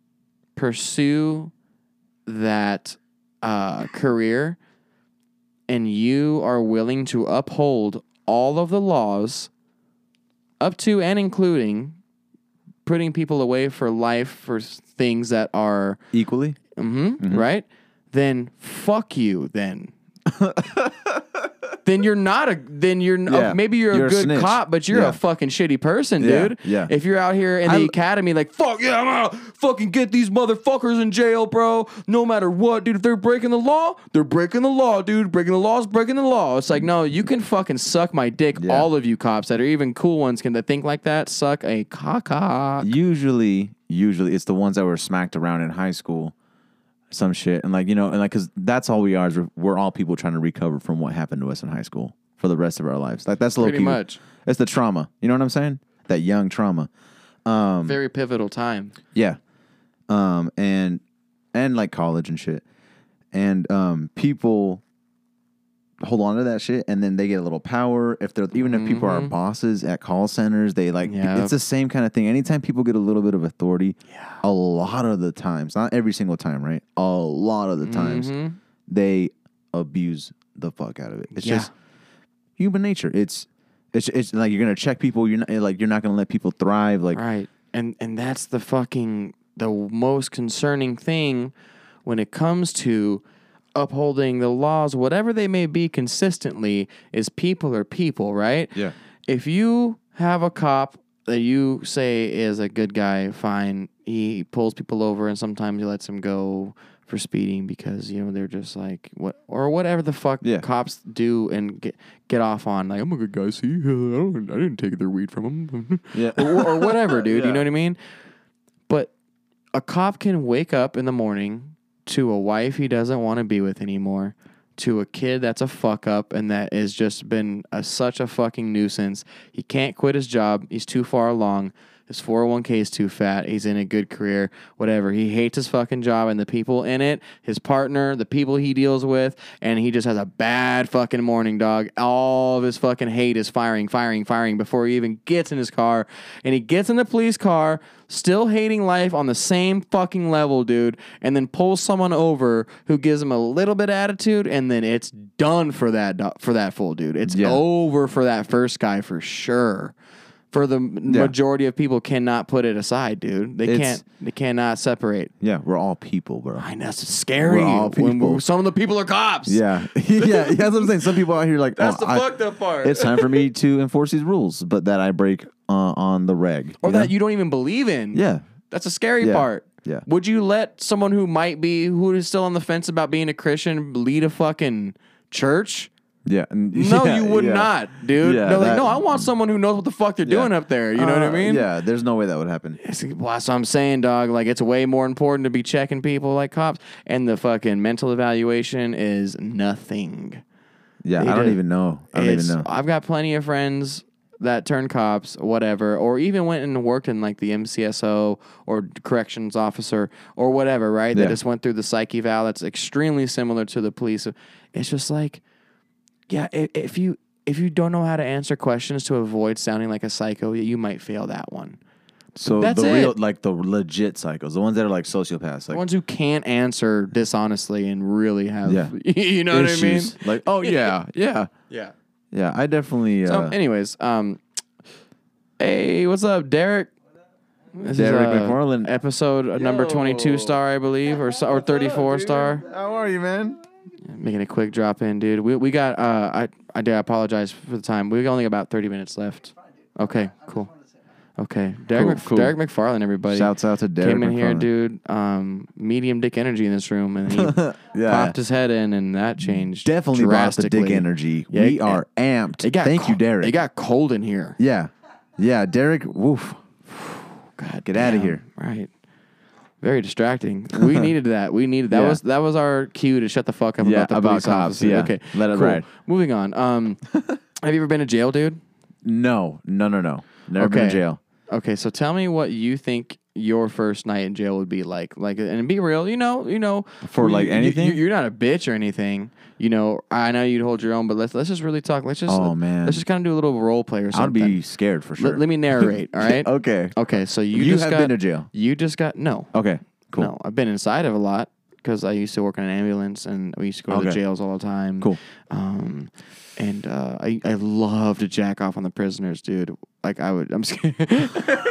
A: pursue that career and you are willing to uphold all of the laws up to and including putting people away for life for things that are
B: equally,
A: right? Then fuck you then. Then you're not maybe you're a good
B: snitch.
A: cop, but you're a fucking shitty person, dude.
B: Yeah.
A: If you're out here in the academy like, fuck yeah, I'm gonna fucking get these motherfuckers in jail, bro. No matter what, dude. If they're breaking the law, they're breaking the law, dude. Breaking the law is breaking the law. It's like, no, you can fucking suck my dick. Yeah. All of you cops that are even cool ones that think like that, suck a cock.
B: Usually it's the ones that were smacked around in high school. Some shit. And because that's all we are is we're all people trying to recover from what happened to us in high school for the rest of our lives. Like that's
A: pretty much.
B: It's the trauma. You know what I'm saying? That young trauma.
A: Very pivotal time.
B: Yeah. And like college and shit. And people hold on to that shit, and then they get a little power. If people are bosses at call centers, they it's the same kind of thing. Anytime people get a little bit of authority, a lot of the times, not every single time, right? A lot of the times, they abuse the fuck out of it. It's just human nature. It's like you're gonna check people. You're not gonna let people thrive. Like
A: right, and that's the most concerning thing when it comes to upholding the laws, whatever they may be consistently, is people are people, right?
B: Yeah.
A: If you have a cop that you say is a good guy, fine. He pulls people over and sometimes he lets them go for speeding because, they're just like, whatever the fuck cops do and get off on. Like, I'm a good guy, see? I didn't take their weed from them. Yeah. or whatever, dude. You know what I mean? But a cop can wake up in the morning to a wife he doesn't want to be with anymore, to a kid that's a fuck up and that has just been such a fucking nuisance. He can't quit his job. He's too far along. His 401k is too fat. He's in a good career, whatever. He hates his fucking job and the people in it, his partner, the people he deals with, and he just has a bad fucking morning, dog. All of his fucking hate is firing before he even gets in his car. And he gets in the police car, still hating life on the same fucking level, dude, and then pulls someone over who gives him a little bit of attitude, and then it's done for that fool, dude. It's over for that first guy for sure. For the majority of people cannot put it aside, dude. They cannot separate.
B: Yeah, we're all people, bro.
A: I know, it's scary.
B: We're all people.
A: Some of the people are cops.
B: Yeah. That's what I'm saying. Some people out here like,
A: that's the fucked up part.
B: It's time for me to enforce these rules, but that I break on the reg.
A: Or that you don't even believe in.
B: Yeah.
A: That's a scary part.
B: Yeah.
A: Would you let someone who is still on the fence about being a Christian lead a fucking church?
B: Yeah.
A: No, you would not, dude.
B: Yeah,
A: no, I want someone who knows what the fuck they're doing up there. You know what I mean?
B: Yeah, there's no way that would happen.
A: That's what I'm saying, dog. Like, it's way more important to be checking people like cops. And the fucking mental evaluation is nothing.
B: Yeah, I don't even know.
A: I've got plenty of friends that turned cops, whatever, or even went and worked in like the MCSO or corrections officer or whatever, right? They just went through the psych eval that's extremely similar to the police. It's just like, yeah, if you don't know how to answer questions to avoid sounding like a psycho, you might fail that one.
B: So
A: that's
B: real, like the legit psychos, the ones that are like sociopaths, like
A: the ones who can't answer dishonestly and really have, you know
B: issues.
A: What I mean?
B: Like, yeah. I definitely.
A: So, anyways, hey, what's up, Derek? This
B: Derek
A: is,
B: McFarland,
A: episode number 22 star, I believe, or 34
B: up,
A: star.
B: How are you, man?
A: Making a quick drop in, dude. We got. I apologize for the time. We only got about 30 minutes left. Okay, cool. Okay, Derek McFarland, everybody.
B: Shouts out to Derek.
A: Came in
B: McFarland.
A: here, dude. Medium dick energy in this room, and he popped his head in, and that changed.
B: Definitely brought the dick energy. Yeah, we are amped. Thank you, Derek.
A: It got cold in here.
B: Yeah, Derek. Woof.
A: God,
B: get out of here.
A: Right. Very distracting. We needed that. That was our cue to shut the fuck up about the police
B: cops.
A: officer.
B: Yeah.
A: Okay.
B: Let it
A: cool.
B: ride.
A: Moving on. Have you ever been to jail, dude?
B: No. Never been to jail.
A: Okay, so tell me what you think your first night in jail would be like, and be real,
B: For like anything?
A: You're not a bitch or anything. I know you'd hold your own, but let's just really talk. Let's just let's just kind of do a little role play or something.
B: I'd be scared for sure.
A: Let me narrate. All right.
B: Okay.
A: Okay. So you
B: You
A: just
B: have
A: got,
B: been to jail.
A: You just got no.
B: Okay. Cool.
A: No, I've been inside of a lot because I used to work in an ambulance and we used to go to the jails all the time.
B: Cool.
A: And I love to jack off on the prisoners, dude. Like I'm just kidding.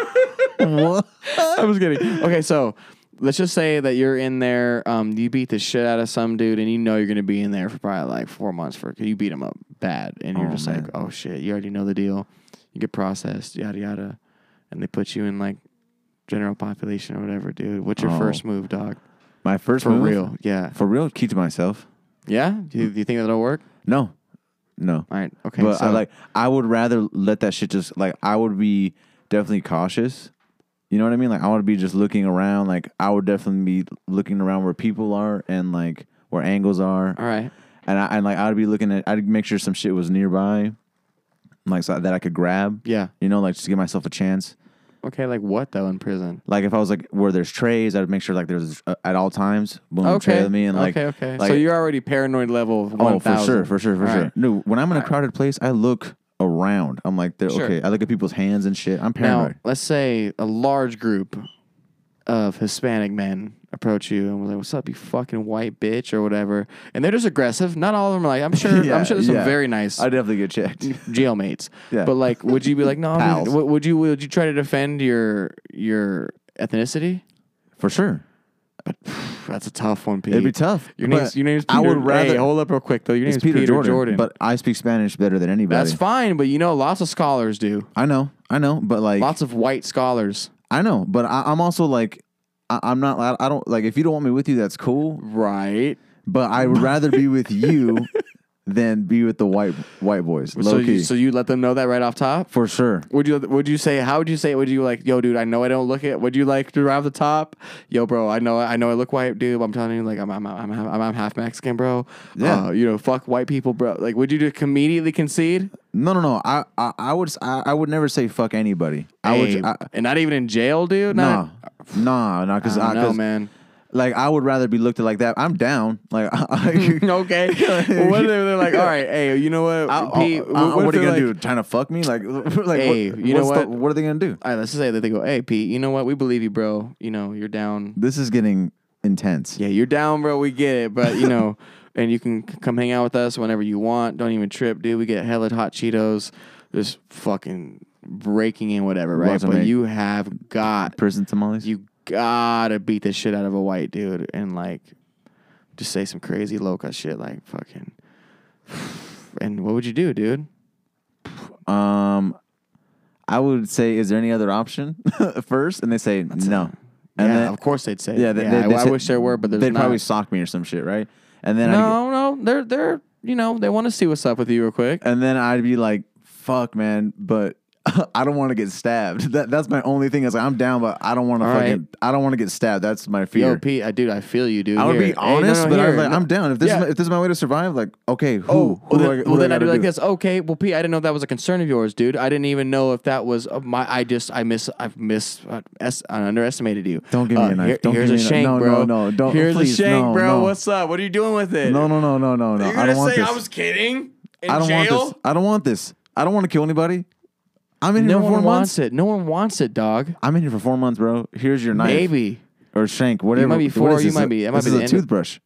B: What?
A: I was kidding. Okay, so let's just say that you're in there. You beat the shit out of some dude, and you're going to be in there for probably like 4 months you beat him up bad, and you're just like, oh shit, you already know the deal. You get processed, yada yada, and they put you in like general population or whatever, dude. What's your first move, dog?
B: My first
A: for
B: move?
A: Real, yeah.
B: For real, keep to myself.
A: Yeah? Do you think that'll work?
B: No.
A: All right. Okay.
B: But I would rather let that shit just like I would be definitely cautious. You know what I mean? Like I would be just looking around. Like I would definitely be looking around where people are and like where angles are.
A: All right.
B: And I'd be looking at. I'd make sure some shit was nearby, like so that I could grab.
A: Yeah.
B: Like just to give myself a chance.
A: Okay, like what though in prison?
B: Like if I was like where there's trays, I'd make sure like there's at all times boom tray with me and like
A: okay.
B: Like,
A: so you're already paranoid level of 1,000.
B: for sure.
A: Right.
B: No, when I'm in a crowded place, I look around. I'm like, okay. I look at people's hands and shit. I'm paranoid.
A: Now, let's say a large group of Hispanic men approach you and was like, "What's up, you fucking white bitch," or whatever, and they're just aggressive. Not all of them are like, I'm sure there's some very nice.
B: I definitely get checked.
A: Jailmates.
B: Yeah.
A: But like, would you be like, no?
B: Pals.
A: Would you try to defend your ethnicity?
B: For sure.
A: That's a tough one, Pete.
B: It'd be tough.
A: Your name's Peter.
B: I would rather.
A: Hey, hold up real quick though. Your name's Peter Jordan.
B: But I speak Spanish better than anybody.
A: That's fine, but lots of scholars do.
B: I know, but like
A: lots of white scholars.
B: I know, but I'm also like, I'm not. I don't like. If you don't want me with you, that's cool,
A: right?
B: But I would rather be with you than be with the white boys. Low key.
A: So you let them know that right off top?
B: For sure.
A: Would you say, how would you say it? Would you like, yo, dude, I know I don't look it. Would you like to drive the top? Yo, bro, I know I look white, dude, but I'm telling you, like, I'm half Mexican, bro.
B: Yeah.
A: Fuck white people, bro. Like, would you just immediately concede?
B: No. I would never say fuck anybody.
A: And not even in jail, dude?
B: Nah, because
A: I don't know, man.
B: Like, I would rather be looked at like that. I'm down. Like,
A: okay. Well, what if they're like, all right, hey, you know what, Pete?
B: What are you gonna do? Trying to fuck me? Like
A: hey,
B: what are they gonna do?
A: All right, let's just say that they go, hey, Pete, you know what? We believe you, bro. You're down.
B: This is getting intense.
A: Yeah, you're down, bro. We get it, but and you can come hang out with us whenever you want. Don't even trip, dude. We get hella hot Cheetos, just fucking breaking in whatever, right? But you have got
B: prison tamales.
A: You gotta beat the shit out of a white dude and like just say some crazy loca shit like fucking. And what would you do, dude?
B: I would say, is there any other option first? And they say no. And
A: then, of course they'd say.
B: Yeah,
A: I wish there were, but
B: they'd probably sock me or some shit, right? And then
A: no, they're they want to see what's up with you real quick.
B: And then I'd be like, fuck, man, but I don't want to get stabbed. That's my only thing. Is like, I'm down, but I don't want to I don't want to get stabbed. That's my fear.
A: Yo, Pete, I feel you, dude.
B: I would be honest, but I'm down. If this is my way to survive, like, okay, who
A: then I'd be like this. Okay, well, Pete, I didn't know that was a concern of yours, dude. I didn't even know if that was I've underestimated you.
B: Don't give me a knife.
A: Here's a shank, bro.
B: No, don't.
A: Here's a shank, bro.
B: No.
A: What's up? What are you doing with it?
B: No.
A: You're
B: I don't want
A: say
B: this.
A: I was kidding.
B: I don't want this. I don't want this. I don't want to kill anybody. I'm in here for 4 months.
A: No one wants it, dog.
B: I'm in here for 4 months, bro. Here's your knife.
A: Maybe.
B: Or shank, whatever.
A: You might be four. You might be. It might be
B: a toothbrush.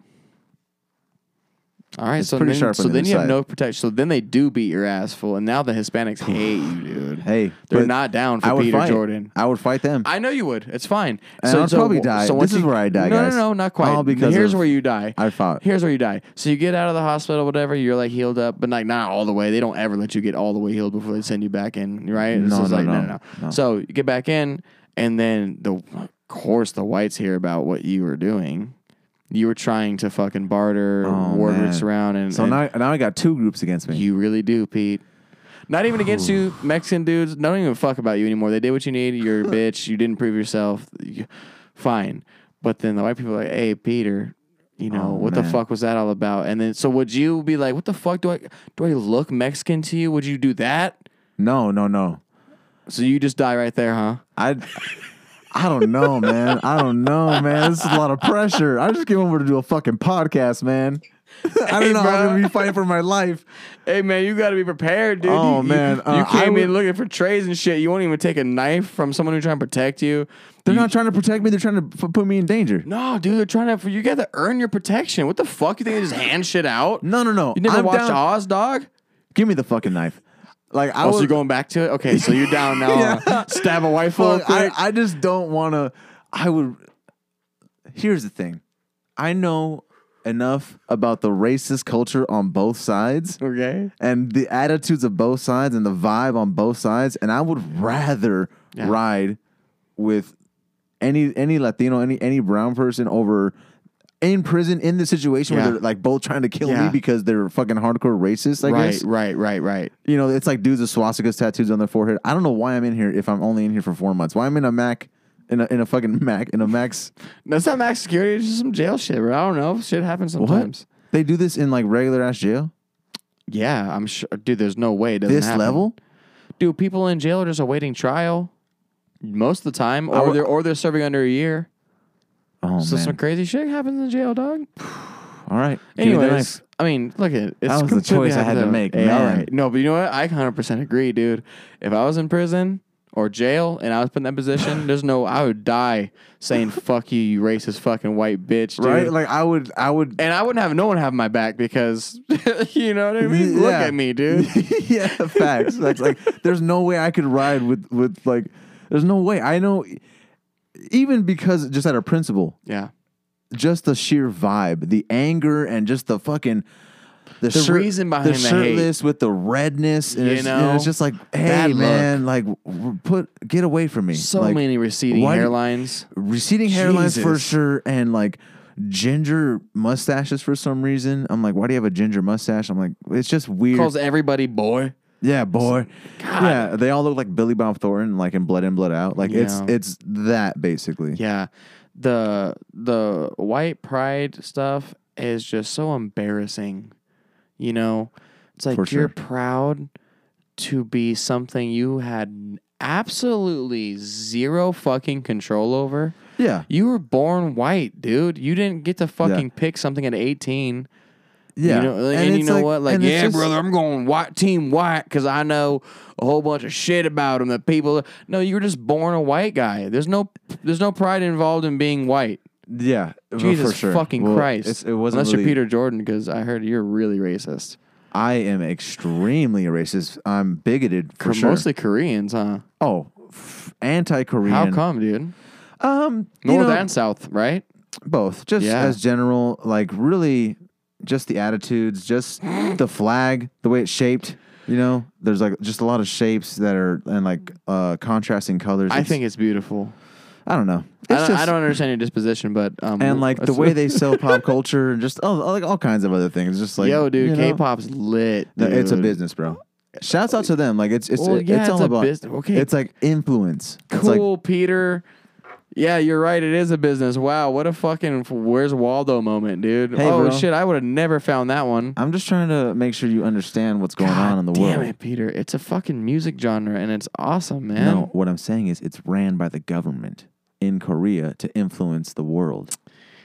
A: All right,
B: it's pretty sharp.
A: So then you have no protection. So then they do beat your ass full, and now the Hispanics hate you, dude.
B: Hey,
A: they're not down for Peter Jordan.
B: I would fight them.
A: I know you would. It's fine.
B: And I'd probably die. So this is where I die, guys.
A: No, not quite. Here's where you die.
B: I fought.
A: Here's where you die. So you get out of the hospital, whatever. You're like healed up, but like not all the way. They don't ever let you get all the way healed before they send you back in, right? No. So you get back in, and then of course the whites hear about what you were doing. You were trying to fucking barter word roots around. And
B: so now I got two groups against me.
A: You really do, Pete. Not even against you. Mexican dudes don't even fuck about you anymore. They did what you need. You're a bitch. You didn't prove yourself. Fine. But then the white people are like, hey, Peter, what the fuck was that all about? And then, so would you be like, what the fuck? Do I look Mexican to you? Would you do that?
B: No.
A: So you just die right there, huh?
B: I don't know, man. This is a lot of pressure. I just came over to do a fucking podcast, man. I don't know how I'm going to be fighting for my life.
A: Hey, man, you got to be prepared, dude.
B: Oh, man.
A: You came in looking for trays and shit. You won't even take a knife from someone who's trying to protect you.
B: They're not trying to protect me. They're trying to put me in danger.
A: No, dude, they're trying to. You got to earn your protection. What the fuck? You think they just hand shit out?
B: No.
A: You never watched Oz, dog?
B: Give me the fucking knife. Like
A: so you're going back to it? Okay, so you're down now.
B: Yeah.
A: Stab a wife real quick.
B: I just don't want to. Here's the thing. I know enough about the racist culture on both sides.
A: Okay.
B: And the attitudes of both sides and the vibe on both sides. And I would rather ride with any Latino, any brown person over in prison in the situation where they're like both trying to kill me because they're fucking hardcore racists, I guess.
A: Right.
B: You know, it's like dudes with swastikas tattoos on their forehead. I don't know why I'm in here if I'm only in here for 4 months. Why I'm in a Mac, in a fucking Mac, in a Max.
A: That's not max security. It's just some jail shit, bro. I don't know. Shit happens sometimes.
B: What? They do this in like regular ass jail?
A: Yeah, I'm sure. Dude, there's no way it doesn't
B: This
A: happen.
B: level?
A: Dude, people in jail are just awaiting trial most of the time, or they're serving under a year.
B: Oh,
A: So
B: man.
A: some crazy shit happens in jail, dog.
B: All right. Give me the
A: Anyways,
B: knife.
A: I mean, look at it. It's
B: That was the
A: completely
B: choice I had to
A: hypothetical.
B: make,
A: Hey, all
B: man.
A: right. No, but you know what? I 100% agree, dude. If I was in prison or jail and I was put in that position, I would die saying "fuck you, you racist fucking white bitch," dude.
B: Right? Like I would,
A: And I wouldn't have no one have my back because you know what I mean. Look at me, dude.
B: Yeah, facts. That's like, there's no way I could ride with like, there's no way. I know, even because just out of principle,
A: Yeah.
B: just the sheer vibe, the anger, and just the fucking
A: reason behind
B: the
A: the hate.
B: shirtless with the redness, and it's just like, hey
A: Bad
B: man, like get away from me.
A: So
B: like,
A: many receding
B: why do-
A: hairlines.
B: receding hairlines for
A: Jesus.
B: sure, and like ginger mustaches for some reason. I'm like, why do you have a ginger mustache? I'm like, it's just weird.
A: Calls everybody boy.
B: Yeah, boy.
A: God.
B: Yeah, they all look like Billy Bob Thornton, like in Blood In, Blood Out. Like
A: Yeah.
B: it's that basically.
A: Yeah. The white pride stuff is just so embarrassing. You know, it's like
B: For
A: you're
B: sure.
A: proud to be something you had absolutely zero fucking control over.
B: Yeah.
A: You were born white, dude. You didn't get to fucking pick something at 18.
B: Yeah.
A: You know, and you
B: it's
A: know what? Like,
B: and it's
A: yeah,
B: just-
A: brother, I'm going white, team white, because I know a whole bunch of shit about them. That people, no, you were just born a white guy. There's no pride involved in being white.
B: Yeah.
A: Jesus
B: for sure.
A: fucking
B: Well,
A: Christ!
B: it wasn't
A: Unless
B: really,
A: you're Peter Jordan, because I heard you're really racist.
B: I am extremely racist. I'm bigoted for sure.
A: Mostly Koreans, huh?
B: Oh, anti-Korean.
A: How come, dude?
B: You
A: North
B: know,
A: and South, right?
B: both. Just
A: Yeah.
B: as general, like really, just the attitudes, just the flag, the way it's shaped. You know, there's like just a lot of shapes that are and like contrasting colors.
A: I think it's beautiful.
B: I don't know.
A: I don't understand your disposition, but
B: and like the way they sell pop culture and just like all kinds of other things. Just like
A: yo, dude,
B: you know,
A: K-pop's lit.
B: no, it's a
A: dude.
B: business, bro. Shouts out to them. Like it's
A: Well, yeah,
B: it's all
A: a
B: about
A: business. Okay,
B: It's like influence. It's like,
A: cool, Peter. Yeah, you're right. It is a business. Wow, what a fucking Where's Waldo moment, dude.
B: Hey,
A: oh
B: bro.
A: shit, I would have never found that one.
B: I'm just trying to make sure you understand what's going on in the
A: Damn
B: world.
A: it, Peter. It's a fucking music genre and it's awesome, man.
B: No, what I'm saying is it's ran by the government in Korea to influence the world.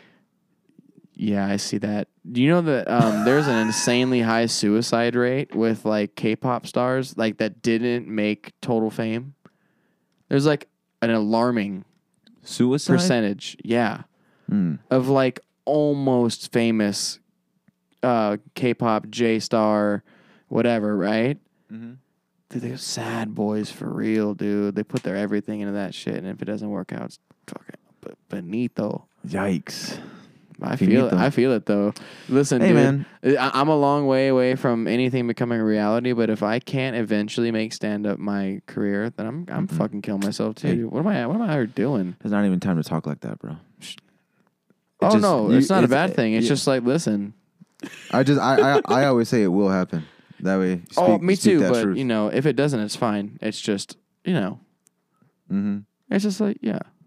A: Yeah, I see that. Do you know that there's an insanely high suicide rate with like K-pop stars like that didn't make total fame? There's like an alarming
B: Suicide?
A: percentage, yeah, of like almost famous K-pop J-star, whatever, right?
B: Mm-hmm.
A: Dude, they're sad boys for real, dude. They put their everything into that shit, and if it doesn't work out, it's fucking bonito.
B: Yikes.
A: I feel it though. Listen,
B: Hey,
A: dude,
B: man.
A: I'm a long way away from anything becoming a reality, but if I can't eventually make stand up my career, then I'm fucking killing myself too.
B: Hey.
A: Dude. What am I doing?
B: There's not even time to talk like that, bro.
A: No, it's not a bad thing. It's just like, listen.
B: I always say it will happen. That way.
A: Me
B: speak
A: too.
B: that
A: But
B: truth.
A: you know, if it doesn't, it's fine. It's just
B: Mm-hmm.
A: it's just like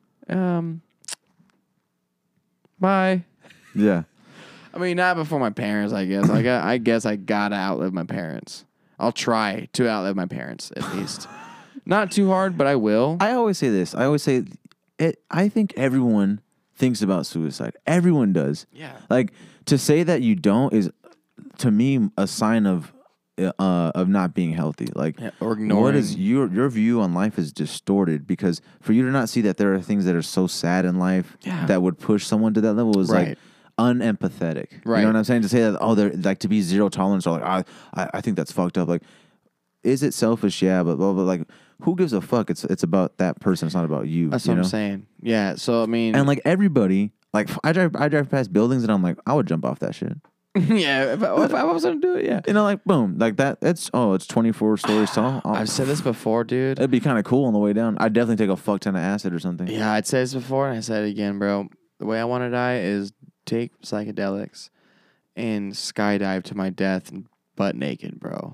A: bye.
B: Yeah.
A: I mean, not before my parents. I guess. I guess I gotta outlive my parents. I'll try to outlive my parents at least. Not too hard, but I will.
B: I always say this. I always say I think everyone thinks about suicide. Everyone does.
A: Yeah.
B: Like, to say that you don't is, to me, a sign of not being healthy. Like,
A: or ignoring.
B: what is your view on life is distorted, because for you to not see that there are things that are so sad in life that would push someone to that level is like unempathetic.
A: Right.
B: You know what I'm saying? To say that, oh, they're like, to be zero tolerance, or like, I think that's fucked up. Like, is it selfish? Yeah, but like, who gives a fuck? It's about that person. It's not about you.
A: That's
B: you
A: what
B: know?
A: I'm saying. Yeah. So I mean,
B: And like everybody, like I drive past buildings and I'm like, I would jump off that shit.
A: yeah. If I was gonna do it, yeah.
B: You know, like boom, like that. It's 24 stories tall.
A: I've said this before, dude.
B: It'd be kind of cool on the way down. I'd definitely take a fuck ton of acid or something.
A: Yeah, I'd said this before, and I said it again, bro. The way I want to die is take psychedelics and skydive to my death butt naked, bro.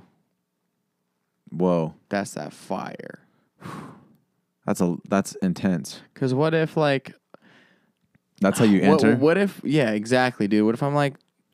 B: Whoa,
A: That's that fire.
B: that's intense.
A: Because what if, like...
B: That's how you enter?
A: What if... Yeah, exactly, dude. What if I'm, like...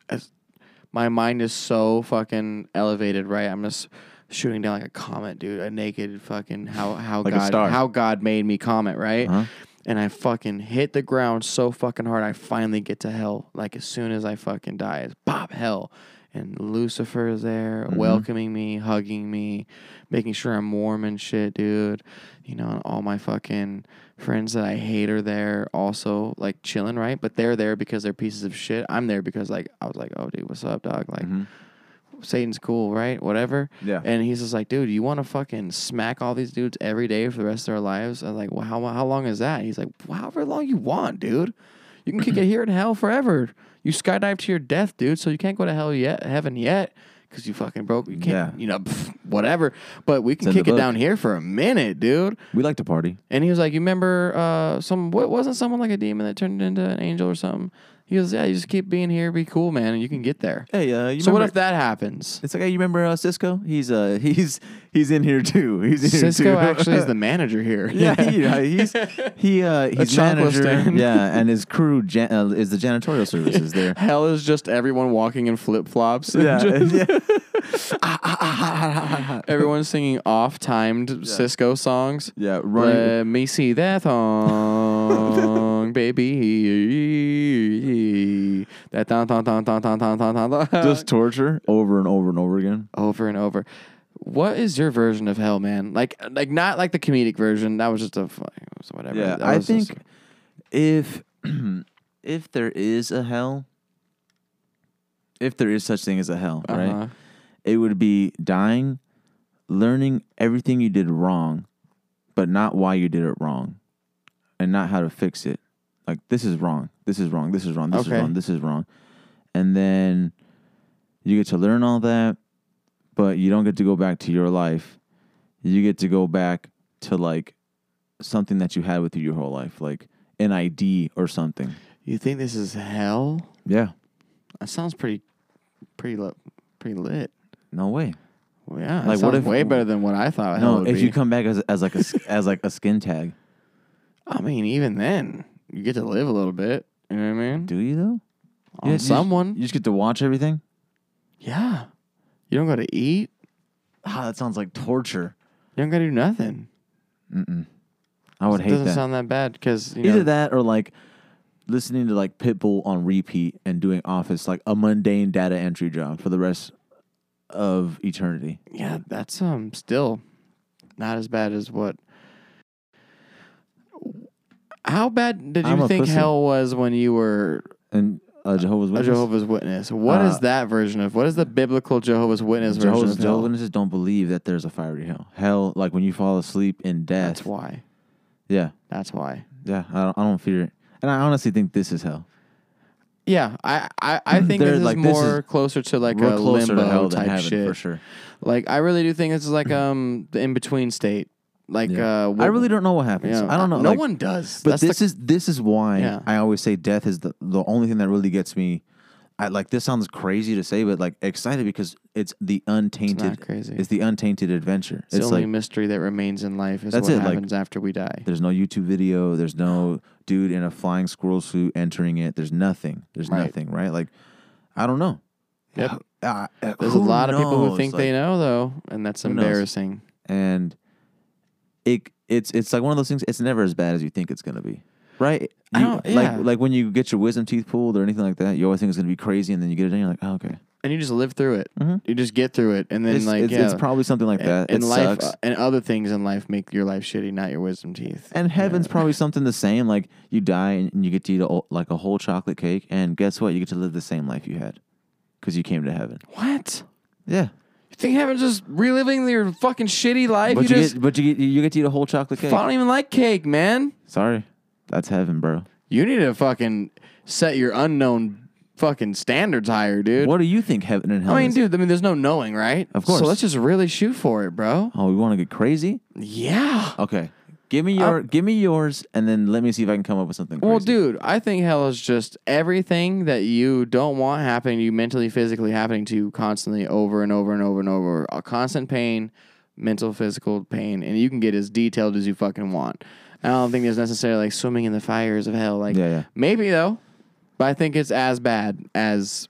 A: My mind is so fucking elevated, right? I'm just shooting down like a comet, dude. A naked fucking... How
B: like
A: how God made me comet, right?
B: Uh-huh.
A: And I fucking hit the ground so fucking hard, I finally get to hell. Like, as soon as I fucking die, it's pop, hell. And Lucifer is there, welcoming me, hugging me, making sure I'm warm and shit, dude. You know, and all my fucking friends that I hate are there also, like, chilling, right? But they're there because they're pieces of shit. I'm there because, like, I was like, oh, dude, what's up, dog? Like, Satan's cool, right? Whatever.
B: Yeah.
A: And he's just like, dude, you want to fucking smack all these dudes every day for the rest of their lives? I was like, well, how long is that? He's like, well, however long you want, dude. You can kick it here in hell forever. You skydive to your death, dude, so you can't go to heaven yet because you fucking broke. You can't, whatever. But we can kick it down here for a minute, dude.
B: We like to party.
A: And he was like, you remember wasn't someone like a demon that turned into an angel or something? He goes, yeah, you just keep being here, be cool, man, and you can get there.
B: Hey,
A: so what if that happens?
B: It's like, hey, you remember Cisco? He's in here too. He's in
A: Cisco
B: here too.
A: actually is the manager here.
B: Yeah, he's manager.
A: Stand.
B: Yeah, and his crew is the janitorial services there.
A: Hell is just everyone walking in flip flops.
B: Yeah,
A: Everyone's singing off-timed Cisco songs.
B: Yeah, running.
A: Let me see that thong, baby. That thong.
B: Just torture over and over and over again.
A: Over and over. What is your version of hell, man? Like not like the comedic version. That was just whatever.
B: Yeah, I think if there is a hell, if there is such thing as a hell, right? It would be dying, learning everything you did wrong, but not why you did it wrong, and not how to fix it. Like, this is wrong. This is wrong. This is wrong. This is wrong. This is wrong. And then you get to learn all that, but you don't get to go back to your life. You get to go back to, like, something that you had with you your whole life, like an ID or something.
A: You think this is hell?
B: Yeah.
A: That sounds pretty lit.
B: No way.
A: Well, yeah,
B: like, what if
A: way better than what I thought? Hell would
B: if
A: be.
B: you come back as like a skin tag.
A: I mean, even then, you get to live a little bit. You know what I mean?
B: Do you though?
A: On someone.
B: You just get to watch everything.
A: Yeah. You don't got to eat.
B: That sounds like torture.
A: You don't got to do nothing.
B: I would hate that.
A: It doesn't sound that bad because
B: either that or like listening to like Pitbull on repeat and doing Office, like a mundane data entry job for the rest of eternity.
A: Yeah, that's still not as bad as what. How bad did you think hell was when you were
B: and Jehovah's Witness?
A: A Jehovah's Witness. What is that version of? What is the biblical Jehovah's Witness version of hell?
B: Jehovah's Witnesses don't believe that there's a fiery hell. Hell, like when you fall asleep in death.
A: That's why.
B: Yeah.
A: That's why.
B: Yeah, I don't fear it, and I honestly think this is hell.
A: Yeah, I think this is more closer to like a limbo type shit
B: for sure.
A: Like I really do think this is like the in between state. Like
B: I really don't know what happens. I don't know.
A: No one does.
B: But this is why I always say death is the only thing that really gets me. This sounds crazy to say, but like excited because it's the untainted.
A: It's not crazy.
B: It's the untainted adventure.
A: It's the only mystery that remains in life is what happens after we die.
B: There's no YouTube video. There's no dude in a flying squirrel suit entering it. There's nothing. There's nothing. Right? Like, I don't know.
A: Yep. There's a lot of people who think they know though, and that's embarrassing.
B: And it it's like one of those things. It's never as bad as you think it's gonna be, right?
A: Yeah.
B: Like when you get your wisdom teeth pulled or anything like that, you always think it's gonna be crazy, and then you get it done, you're like, oh, okay.
A: And you just live through it. You just get through it, and then
B: It's probably something like that.
A: And
B: it
A: life
B: sucks.
A: and other things in life make your life shitty, not your wisdom teeth.
B: And heaven's probably something the same. Like you die and you get to eat like a whole chocolate cake, and guess what? You get to live the same life you had because you came to heaven.
A: What?
B: Yeah.
A: You think heaven's just reliving your fucking shitty life?
B: But you get to eat a whole chocolate cake.
A: I don't even like cake, man.
B: Sorry, that's heaven, bro.
A: You need to fucking set your unknown fucking standards higher, dude.
B: What do you think heaven and hell is?
A: Dude, there's no knowing, right?
B: Of course.
A: So let's just really shoot for it, bro.
B: Oh, we want to get crazy?
A: Yeah.
B: Okay. Give me yours, and then let me see if I can come up with something crazy.
A: Well, dude, I think hell is just everything that you don't want happening to you mentally, physically happening to you constantly over and over and over and over. A constant pain, mental, physical pain, and you can get as detailed as you fucking want. I don't think there's necessarily like swimming in the fires of hell. Like, maybe though, but I think it's as bad as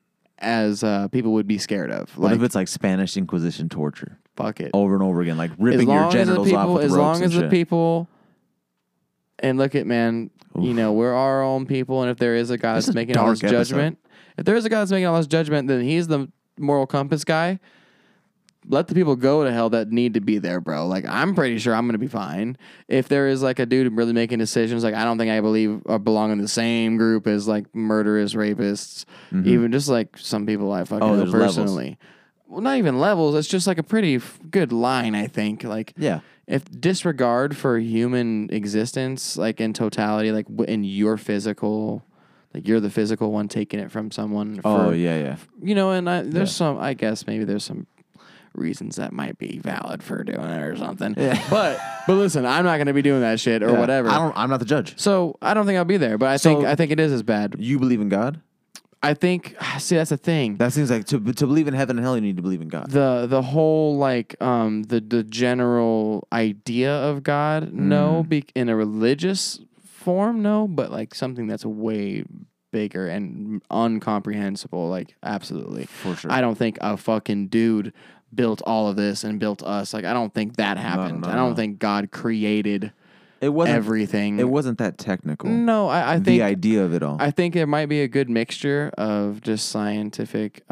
A: people would be scared of.
B: What if it's like Spanish Inquisition torture?
A: Fuck it.
B: Over and over again, like ripping your genitals off with ropes and shit.
A: As long as the people, and look at, man, you know, we're our own people, and if there is a God that's making all this judgment, if there is a God that's making all this judgment, then he's the moral compass guy. Let the people go to hell that need to be there, bro. Like, I'm pretty sure I'm going to be fine. If there is, like, a dude really making decisions, like, I don't think I believe or belong in the same group as, like, murderous rapists. Even just, like, some people I fucking know personally. Levels. Well, not even levels. It's just, like, a pretty good line, I think. Like, if disregard for human existence, like, in totality, like, in your physical... Like, you're the physical one taking it from someone. You know, and there's some... I guess maybe there's some... reasons that might be valid for doing it or something. Yeah. But listen, I'm not going to be doing that shit or whatever.
B: I'm not the judge.
A: So I don't think I'll be there, but I think it is as bad.
B: You believe in God?
A: I think, see, that's the thing.
B: That seems like to believe in heaven and hell, you need to believe in God.
A: The whole, like, the general idea of God, no. In a religious form, no. But, like, something that's way bigger and incomprehensible, like, absolutely.
B: For sure.
A: I don't think a fucking dude built all of this and built us. Like, I don't think that happened. I don't think God created everything.
B: It wasn't that technical.
A: No, I think...
B: the idea of it all.
A: I think there might be a good mixture of just scientific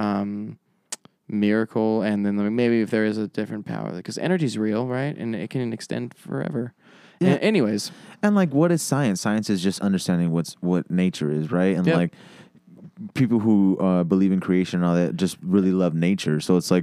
A: miracle and then maybe if there is a different power. Because energy's real, right? And it can extend forever. Yeah. Anyways.
B: And, like, what is science? Science is just understanding what nature is, right? And, like, people who believe in creation and all that just really love nature. So it's like...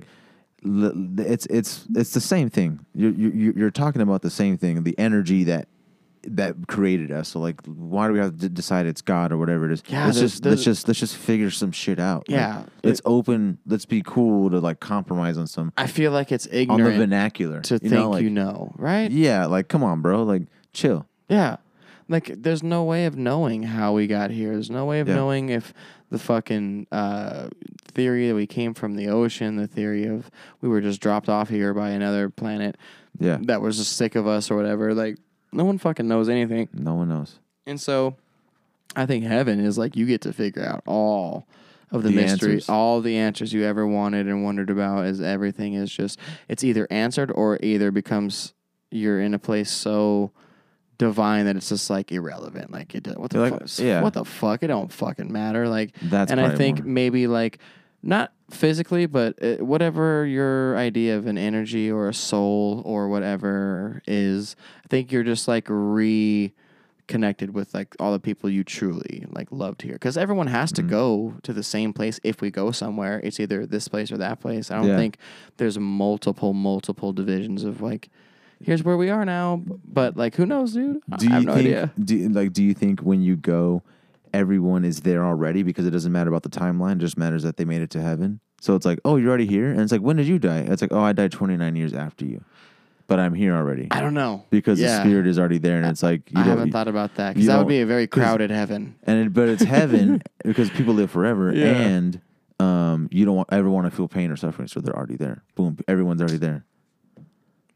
B: It's the same thing. You're talking about the same thing. The energy that created us. So, like, why do we have to decide it's God or whatever it is? Yeah, let's just figure some shit out.
A: Yeah,
B: like, it's open. Let's be cool to, like, compromise on some.
A: I feel like it's ignorant
B: on the vernacular
A: to think right?
B: Yeah, like, come on, bro. Like, chill.
A: Yeah, like, there's no way of knowing how we got here. There's no way of knowing if the fucking theory that we came from the ocean, the theory of we were just dropped off here by another planet that was just sick of us or whatever. Like, no one fucking knows anything.
B: No one knows.
A: And so I think heaven is like you get to figure out all of the mystery, all the answers you ever wanted and wondered about, as everything is just, it's either answered or either becomes you're in a place so divine that it's just like irrelevant. Like, what the fuck? What the fuck? It don't fucking matter. Like, and I think maybe like not physically, but whatever your idea of an energy or a soul or whatever is, I think you're just like reconnected with like all the people you truly like loved here. Because everyone has to go to the same place. If we go somewhere, it's either this place or that place. I don't think there's multiple divisions of like, here's where we are now, but like, who knows, dude? I have no idea.
B: Do you think when you go, everyone is there already because it doesn't matter about the timeline; it just matters that they made it to heaven. So it's like, oh, you're already here, and it's like, when did you die? It's like, oh, I died 29 years after you, but I'm here already.
A: I don't know
B: because the spirit is already there, and it's like
A: I haven't thought about that because that would be a very crowded heaven.
B: But it's heaven because people live forever, and you don't ever want to feel pain or suffering, so they're already there. Boom, everyone's already there.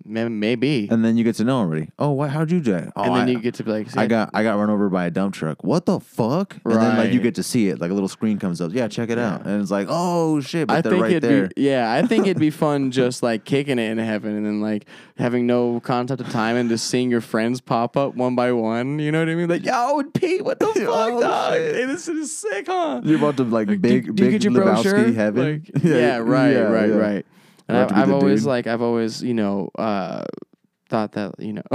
A: Maybe.
B: And then you get to know already. Oh, what? How'd you die? Oh,
A: And then you get to be like,
B: I got run over by a dump truck. What the fuck? And then like you
A: Right.
B: get to see it. Like a little screen comes up. Yeah, check it out. And it's like, oh shit, but
A: I
B: they're
A: think
B: right
A: it'd
B: there.
A: be I think it'd be fun just like kicking it in heaven and then like having no concept of time and just seeing your friends pop up one by one. You know what I mean? Like, yo, Pete, what the fuck, dog?
B: shit.
A: Hey, this is sick, huh?
B: You're about to like
A: Do
B: big
A: you
B: big
A: get your
B: Lebowski
A: brochure?
B: heaven.
A: Like, right. And
B: About to be
A: I've
B: the
A: always
B: dude.
A: I've always thought that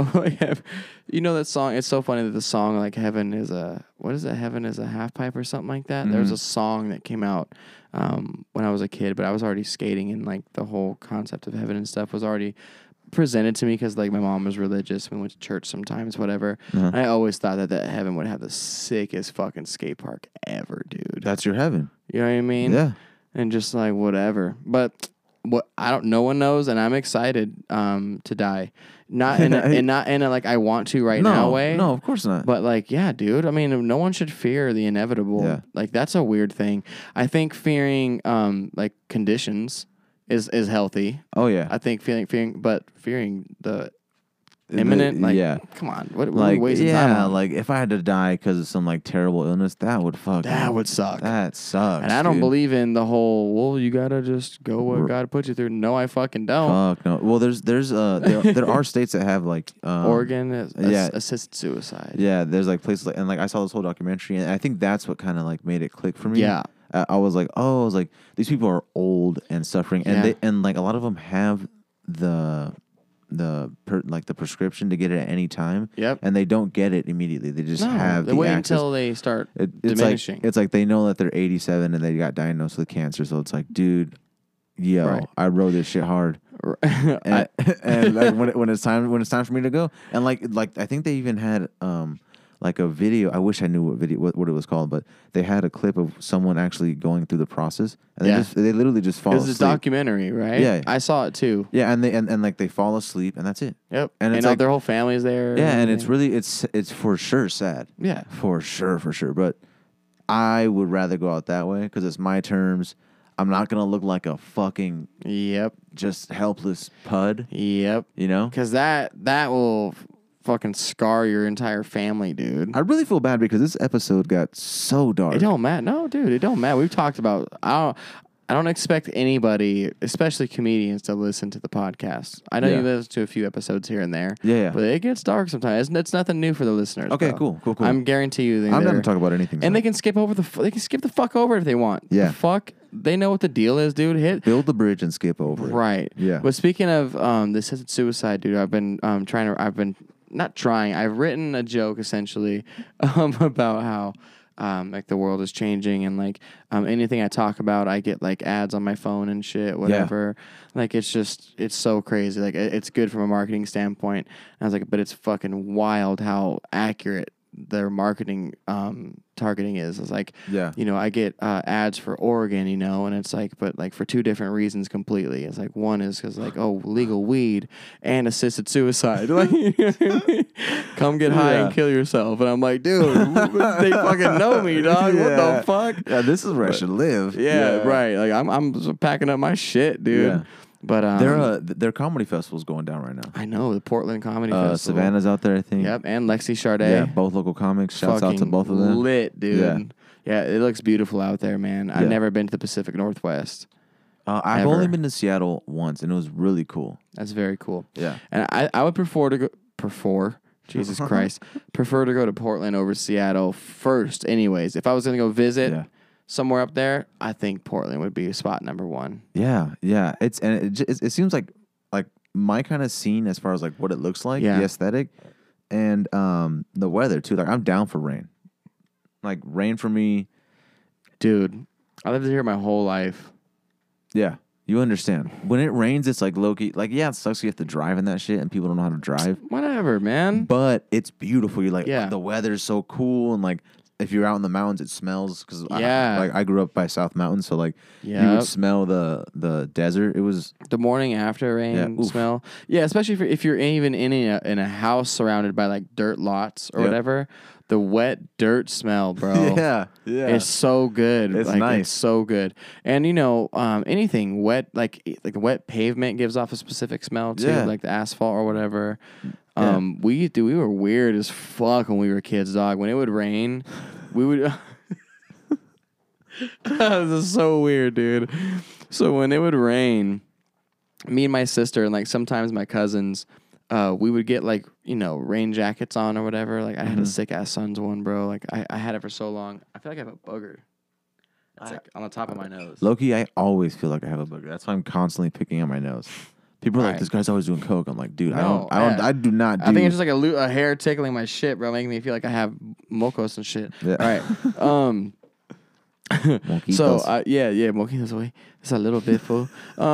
A: that song. It's so funny that the song like Heaven is Heaven is a half pipe or something like that. There was a song that came out when I was a kid, but I was already skating and like the whole concept of heaven and stuff was already presented to me because like my mom was religious. We went to church sometimes, whatever. And I always thought that heaven would have the sickest fucking skate park ever, dude.
B: That's your heaven.
A: You know what I mean?
B: Yeah.
A: And just like whatever. But no one knows, and I'm excited to die. Not in a like I want to now way.
B: No, of course not.
A: But like, yeah, dude. I mean, no one should fear the inevitable.
B: Yeah.
A: Like that's a weird thing. I think fearing like conditions is healthy.
B: Oh yeah.
A: I think fearing the imminent. Like,
B: yeah.
A: come on, what are we
B: Like
A: wasting time on?
B: like if I had to die because of some like terrible illness, that would
A: That would suck.
B: That sucks.
A: And I don't
B: dude.
A: believe in the whole, well, you gotta just go what God put you through. No, I fucking don't.
B: Fuck no. Well, there are states that have like
A: Oregon is
B: yeah.
A: assisted suicide.
B: Yeah, there's like places like, and like I saw this whole documentary, and I think that's what kind of like made it click for me.
A: Yeah.
B: I was like, these people are old and suffering, and
A: Yeah.
B: and like a lot of them have the prescription to get it at any time.
A: Yep.
B: And they don't get it immediately. They just have
A: they
B: the
A: wait
B: access.
A: until they start
B: It's
A: diminishing.
B: like they know that they're 87 and they got diagnosed with cancer. So it's like, dude, yo,
A: Right.
B: I rode this shit hard. And, and like when it's time for me to go, and like I think they even had like a video. I wish I knew what it was called, but they had a clip of someone actually going through the process, and they literally just fall asleep.
A: It's a documentary, right?
B: Yeah.
A: I saw it too.
B: Yeah, and and like they fall asleep, and that's it.
A: Yep.
B: And
A: And
B: it's like,
A: their whole family's there.
B: yeah, and it's really it's for sure sad.
A: Yeah.
B: For sure. But I would rather go out that way because it's my terms. I'm not gonna look like a fucking
A: Yep.
B: just helpless pud.
A: Yep.
B: You know?
A: Because that will fucking scar your entire family, dude.
B: I really feel bad because this episode got so dark.
A: It don't matter. No, dude, it don't matter. We've talked about. I don't expect anybody, especially comedians, to listen to the podcast. I know
B: Yeah.
A: you listen to a few episodes here and there.
B: Yeah.
A: But it gets dark sometimes. It's nothing new for the listeners.
B: Okay,
A: bro.
B: cool.
A: I'm guarantee you.
B: I'm down to talk about anything.
A: And
B: so.
A: they can skip over they can skip the fuck over if they want.
B: Yeah.
A: The fuck. They know what the deal is, dude.
B: Build the bridge and skip over it.
A: Right.
B: Yeah.
A: But speaking of this isn't suicide, dude. I've been I've written a joke essentially about how like the world is changing and like anything I talk about, I get like ads on my phone and shit, whatever. Like it's so crazy. Like it's good from a marketing standpoint. And I was like, but it's fucking wild how accurate their marketing targeting is. It's like,
B: Yeah.
A: I get ads for Oregon, and it's like, but like for two different reasons completely. It's like one is because like, oh, legal weed and assisted suicide. Like, come get high and kill yourself. And I'm like, dude, they fucking know me, dog. What the fuck?
B: Yeah, this is where I should live.
A: Yeah, right. Like I'm packing up my shit, dude.
B: Yeah.
A: But
B: their comedy festival's going down right now.
A: I know the Portland Comedy Festival.
B: Savannah's out there, I think.
A: Yep, and Lexi Charday.
B: Yeah, both local comics. Shouts out to
A: Fucking
B: both of them.
A: Lit, dude.
B: Yeah.
A: Yeah, it looks beautiful out there, man. I've never been to the Pacific Northwest.
B: I've
A: Ever.
B: only been to Seattle once, and it was really cool.
A: That's very cool.
B: Yeah.
A: And I would prefer to go. Jesus Christ. Prefer to go to Portland over Seattle first, anyways. If I was going to go visit somewhere up there, I think Portland would be spot number one.
B: Yeah. It seems like my kind of scene as far as like what it looks like, the aesthetic, and the weather too. Like I'm down for rain. Like rain for me.
A: Dude, I lived here my whole life.
B: Yeah. You understand. When it rains, it's like low-key. Like, yeah, it sucks you have to drive in that shit and people don't know how to drive.
A: Whatever, man.
B: But it's beautiful. You're like,
A: Yeah.
B: the weather's so cool. And like, if you're out in the mountains, it smells. Because I grew up by South Mountain. So like, you would smell the desert. It was.
A: The morning after rain smell. Yeah, especially if you're even in a house surrounded by like dirt lots or whatever. the wet dirt smell, bro.
B: Yeah.
A: It's so good.
B: It's
A: like,
B: nice.
A: It's so good. And anything wet, like the wet pavement gives off a specific smell too,
B: Yeah.
A: like the asphalt or whatever.
B: Yeah.
A: We were weird as fuck when we were kids, dog. When it would rain, we would. This is so weird, dude. So when it would rain, me and my sister and like sometimes my cousins, we would get like rain jackets on or whatever. Like I had a sick ass Suns one, bro. Like I had it for so long. I feel like I have a booger. It's like on the top of my nose.
B: Loki, I always feel like I have a booger. That's why I'm constantly picking at my nose. People are like, this guy's always doing coke. I'm like, dude,
A: No,
B: I do not do.
A: I think it's just like a hair tickling my shit, bro, making me feel like I have mocos and shit.
B: Yeah.
A: All right. So mojitos, way. It's a little bit full.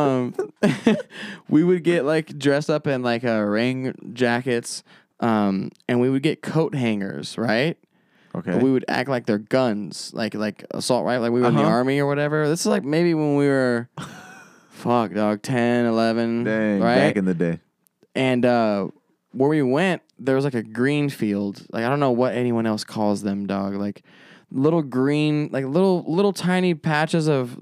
A: We would get like dressed up in like rain jackets, and we would get coat hangers, right?
B: Okay.
A: But we would act like they're guns, like assault, right? Like we were in the army or whatever. This is like maybe when we were, fuck, dog, 10, 11,
B: Dang,
A: right?
B: back in the day.
A: And where we went, there was like a green field. Like I don't know what anyone else calls them, dog. Like little green, like little tiny patches of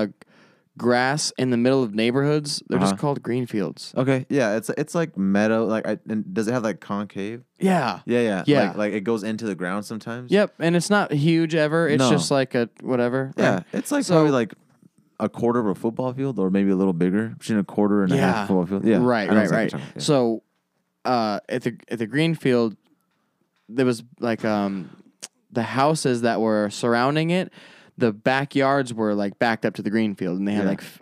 A: grass in the middle of neighborhoods. They're just called green fields.
B: Okay, yeah, it's like meadow. Like, and does it have like concave?
A: Yeah.
B: Yeah. Like it goes into the ground sometimes.
A: Yep. And it's not huge ever. It's
B: No.
A: just like a whatever.
B: Yeah,
A: right?
B: it's like
A: So-
B: probably like a quarter of a football field, or maybe a little bigger, between a quarter and a half football field. Yeah,
A: Right.
B: I know exactly what you're talking about.
A: So, at the green field, there was like the houses that were surrounding it. The backyards were like backed up to the green field, and they had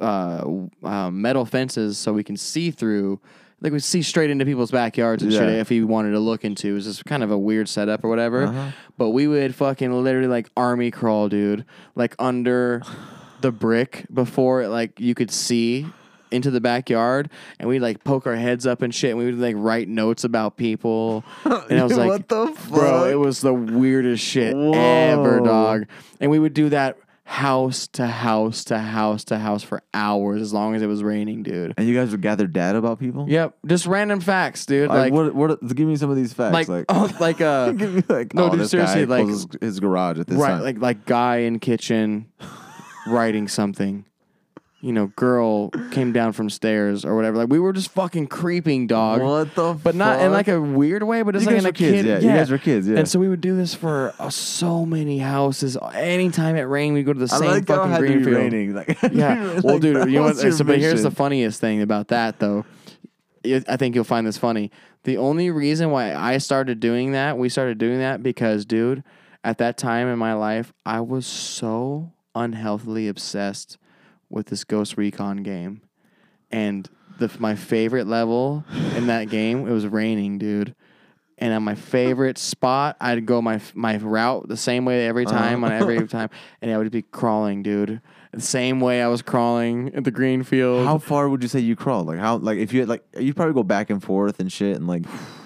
A: like metal fences so we can see through. Like we see straight into people's backyards and shit if we wanted to look into. It was just kind of a weird setup or whatever. But we would fucking literally like army crawl, dude, like under the brick before like you could see into the backyard, and we'd like poke our heads up and shit, and we would like write notes about people. And I was like,
B: what the fuck?
A: bro, it was the weirdest shit ever, dog. And we would do that house to house to house to house for hours as long as it was raining, dude.
B: And you guys would gather data about people?
A: Yep, just random facts, dude.
B: Like what? Give me some of these facts. Give me like,
A: no, dude,
B: this
A: seriously,
B: guy
A: like
B: closes his garage at this
A: right,
B: time.
A: like guy in kitchen writing something. Girl came down from stairs or whatever. Like we were just fucking creeping, dog.
B: What the fuck?
A: But not in like a weird way, but just
B: You
A: like
B: guys
A: in a
B: were kids,
A: kid.
B: yeah. You guys were kids, yeah.
A: And so we would do this for so many houses. Anytime it rained, we'd go to the
B: I
A: same
B: like how it
A: fucking
B: had to
A: green
B: be
A: field.
B: raining. Like,
A: Yeah. Well, dude, you know what?
B: what's your
A: But here's the
B: mission?
A: funniest thing about that, though. I think you'll find this funny. The only reason why we started doing that because, dude, at that time in my life, I was so unhealthily obsessed with this Ghost Recon game. And my favorite level in that game, it was raining, dude. And on my favorite spot, I'd go my route the same way every time, and I would be crawling, dude. The same way I was crawling at the green field.
B: How far would you say you crawled? Like how? Like if you had like you'd probably go back and forth and shit and like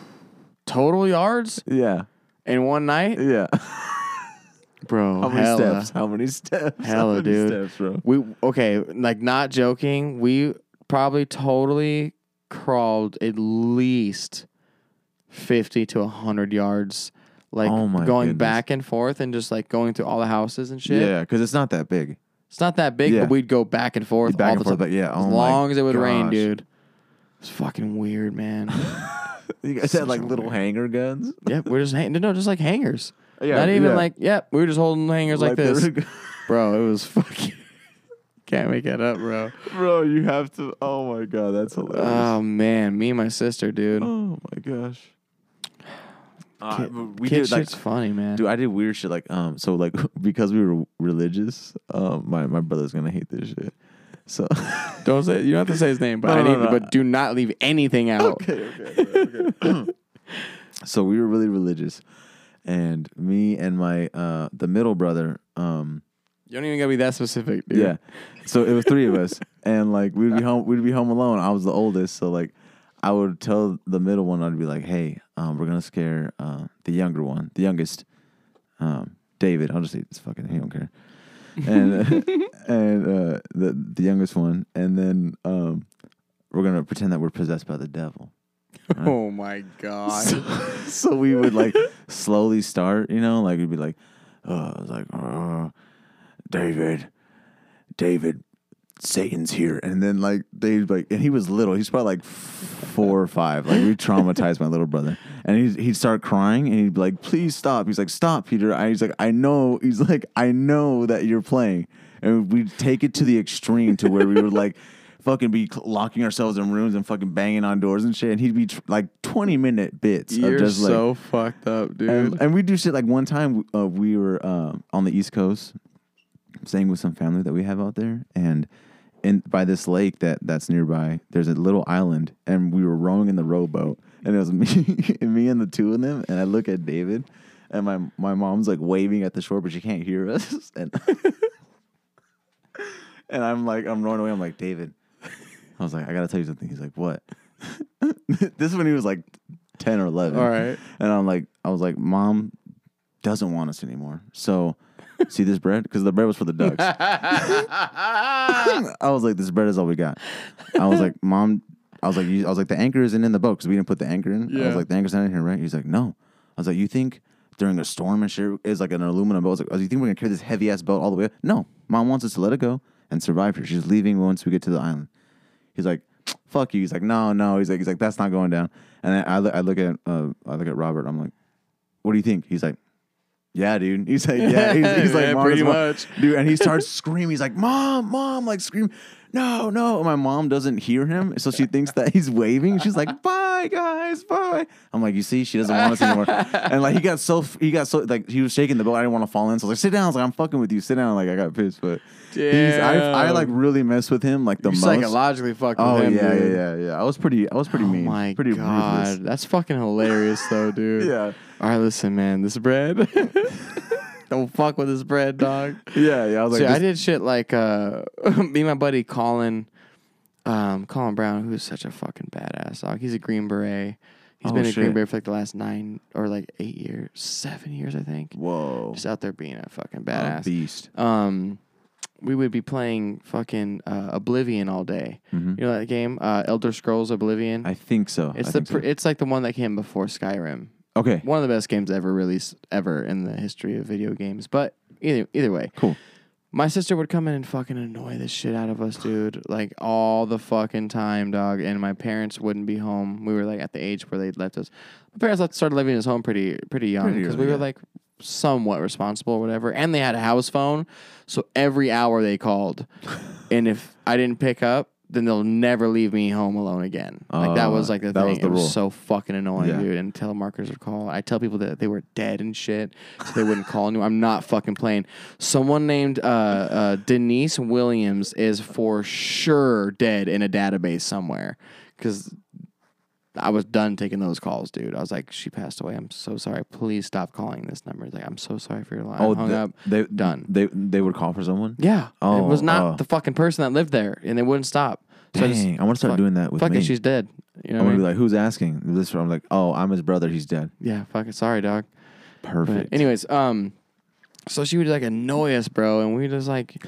A: total yards
B: yeah
A: in one night,
B: yeah.
A: bro?
B: How many steps? How many steps?
A: Hella,
B: How many
A: dude.
B: Steps, bro?
A: Like not joking. We probably totally crawled at least 50 to 100 yards, like
B: Oh my
A: going
B: goodness.
A: back and forth and just like going through all the houses and shit.
B: Yeah, because it's not that big.
A: It's not that big,
B: Yeah.
A: but we'd go back and forth
B: Back
A: all
B: and
A: the
B: forth,
A: time.
B: but yeah,
A: As
B: oh my
A: long as it would rain,
B: gosh.
A: dude. It's fucking weird, man.
B: You guys had like little hanger guns.
A: Yep, we're just just like hangers.
B: Yeah,
A: Not even
B: yeah.
A: like, yep, we were just holding hangers like
B: they
A: this.
B: were-
A: Bro, it was fucking can't make that up, bro.
B: Bro, you have to. Oh my god, that's hilarious.
A: Oh man, me and my sister, dude.
B: Oh my gosh. We
A: Kid
B: did like,
A: shit's funny, man.
B: dude. I did weird shit like so like because we were religious. My brother's gonna hate this shit. So
A: Don't say you don't have to say his name, but
B: No.
A: but do not leave anything out.
B: okay. So we were really religious, and me and my the middle brother.
A: You don't even gotta be that specific, dude.
B: Yeah. So it was three of us, and like we'd be home alone. I was the oldest, so like I would tell the middle one, I'd be like, "Hey, we're gonna scare the younger one, the youngest, David. I'll just say this fucking. He don't care." And the youngest one, and then we're gonna pretend that we're possessed by the devil.
A: Oh my god.
B: So we would like slowly start, like we'd be like, David, Satan's here. And then like and he was little. He's probably like 4 or 5. Like we traumatized my little brother. And he'd start crying and he'd be like, please stop. He's like, stop, Peter. He's like, I know. He's like, I know that you're playing. And we'd take it to the extreme to where we would like fucking be locking ourselves in rooms and fucking banging on doors and shit. And he'd be like 20-minute bits.
A: You're
B: of just
A: so fucked up, dude.
B: And we do shit like one time we were on the East Coast staying with some family that we have out there. And by this lake that's nearby, there's a little island. And we were rowing in the rowboat. And it was me and the two of them. And I look at David and my mom's like waving at the shore, but she can't hear us. And and I'm rowing away. I'm like, David. I was like, I gotta tell you something. He's like, what? This is when he was like 10 or 11.
A: All right.
B: And I was like, Mom doesn't want us anymore. So, see this bread? Because the bread was for the ducks. I was like, this bread is all we got. I was like, Mom. I was like, the anchor isn't in the boat because we didn't put the anchor in.
A: Yeah.
B: I was like, the anchor's not in here, right? He's like, no. I was like, you think during a storm and shit is like an aluminum boat? I was like, you think we're gonna carry this heavy ass boat all the way up? No. Mom wants us to let it go and survive here. She's leaving once we get to the island. He's like, fuck you. He's like, no. He's like, that's not going down. And then I look at Robert. I'm like, what do you think? He's like, yeah, dude. He's like, yeah. He's like, Mom,
A: pretty much,
B: dude. And he starts screaming. He's like, Mom, like scream, no. And my mom doesn't hear him, so she thinks that he's waving. She's like, bye, guys, bye. I'm like, you see, she doesn't want us anymore. And like, he got so like he was shaking the boat. I didn't want to fall in, so I was like, sit down. I was like, I'm fucking with you. Sit down. Like I got pissed, but I like really mess with him like the most.
A: Psychologically fucked with him.
B: Yeah. I was pretty mean.
A: My
B: pretty
A: god,
B: ruthless.
A: that's fucking hilarious though, dude.
B: Yeah.
A: All right, listen, man. This bread. Don't fuck with this bread, dog.
B: Yeah. I was like,
A: I did shit like me and my buddy Colin Brown, who's such a fucking badass dog. He's a Green Beret. He's been a Green Beret for like the last 9 or like 8 years, 7 years, I think.
B: Whoa.
A: Just out there being a fucking badass.
B: Beast.
A: We would be playing fucking Oblivion all day.
B: Mm-hmm.
A: You know that game, Elder Scrolls Oblivion.
B: I think so.
A: It's like the one that came before Skyrim.
B: Okay.
A: One of the best games ever released in the history of video games. But either way,
B: cool.
A: My sister would come in and fucking annoy the shit out of us, dude. Like all the fucking time, dog. And my parents wouldn't be home. We were like at the age where they'd left us. My parents started living in his home pretty young because we were like somewhat responsible or whatever. And they had a house phone, so every hour they called. And if I didn't pick up, then they'll never leave me home alone again. Like that was like the thing.
B: Was the
A: it was
B: rule.
A: so fucking annoying, dude. And telemarketers would call. I tell people that they were dead and shit, so they wouldn't call anymore. I'm not fucking playing. Someone named Denise Williams is for sure dead in a database somewhere because I was done taking those calls, dude. I was like, she passed away. I'm so sorry. Please stop calling this number. Like, I'm so sorry for your life. Hung up. Done.
B: They would call for someone?
A: Yeah. It was not the fucking person that lived there, and they wouldn't stop. So
B: Dang, I want to start doing that with me.
A: Fuck it, she's dead. You know
B: I'm
A: what I
B: going to
A: mean?
B: be like, who's asking? I'm like, oh, I'm his brother. He's dead.
A: Yeah, fuck it. Sorry, dog.
B: Perfect.
A: But anyways, so she would like annoy us, bro, and we just like,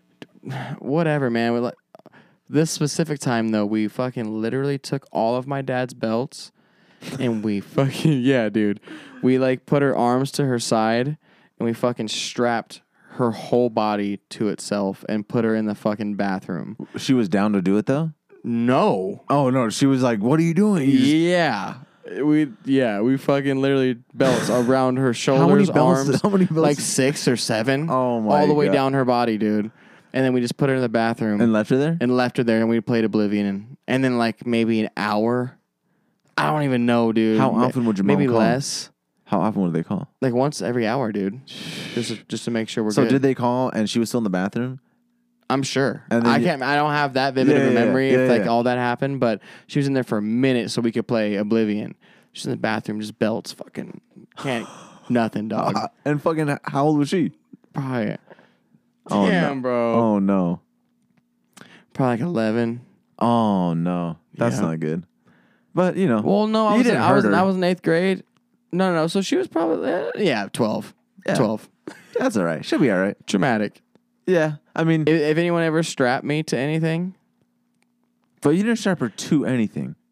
A: whatever, man. We like this specific time though, we fucking literally took all of my dad's belts, and we fucking dude, we like put her arms to her side, and we fucking strapped her whole body to itself and put her in the fucking bathroom.
B: She was down to do it though?
A: No.
B: Oh no, she was like, what are you doing?
A: Yeah. We fucking literally belts around her shoulders, arms.
B: How many belts?
A: Like 6 or 7.
B: Oh my
A: all the way
B: God.
A: down her body, dude. And then we just put her in the bathroom
B: And left her there?
A: and we played Oblivion and then like maybe an hour. I don't even know, dude.
B: How often would your mom
A: maybe
B: call?
A: less.
B: How often would they call?
A: Like once every hour, dude. Just to make sure we're
B: So
A: good.
B: did they call and she was still in the bathroom?
A: I'm sure.
B: And then
A: I don't have that vivid of a memory if like
B: yeah.
A: all that happened, but she was in there for a minute so we could play Oblivion. She's in the bathroom, just belts, fucking can't nothing, dog.
B: And fucking how old was she?
A: Probably.
B: Oh,
A: Damn,
B: no.
A: bro.
B: Oh no.
A: Probably like 11.
B: Oh no. That's
A: Yeah.
B: not good. But you know.
A: Well, no,
B: You didn't
A: I was
B: hurt her.
A: in 8th grade. No. So she was probably 12.
B: Yeah.
A: 12.
B: That's all right. She'll be all right.
A: Dramatic.
B: Yeah. I mean,
A: If anyone ever strapped me to anything,
B: but you didn't strap her to anything.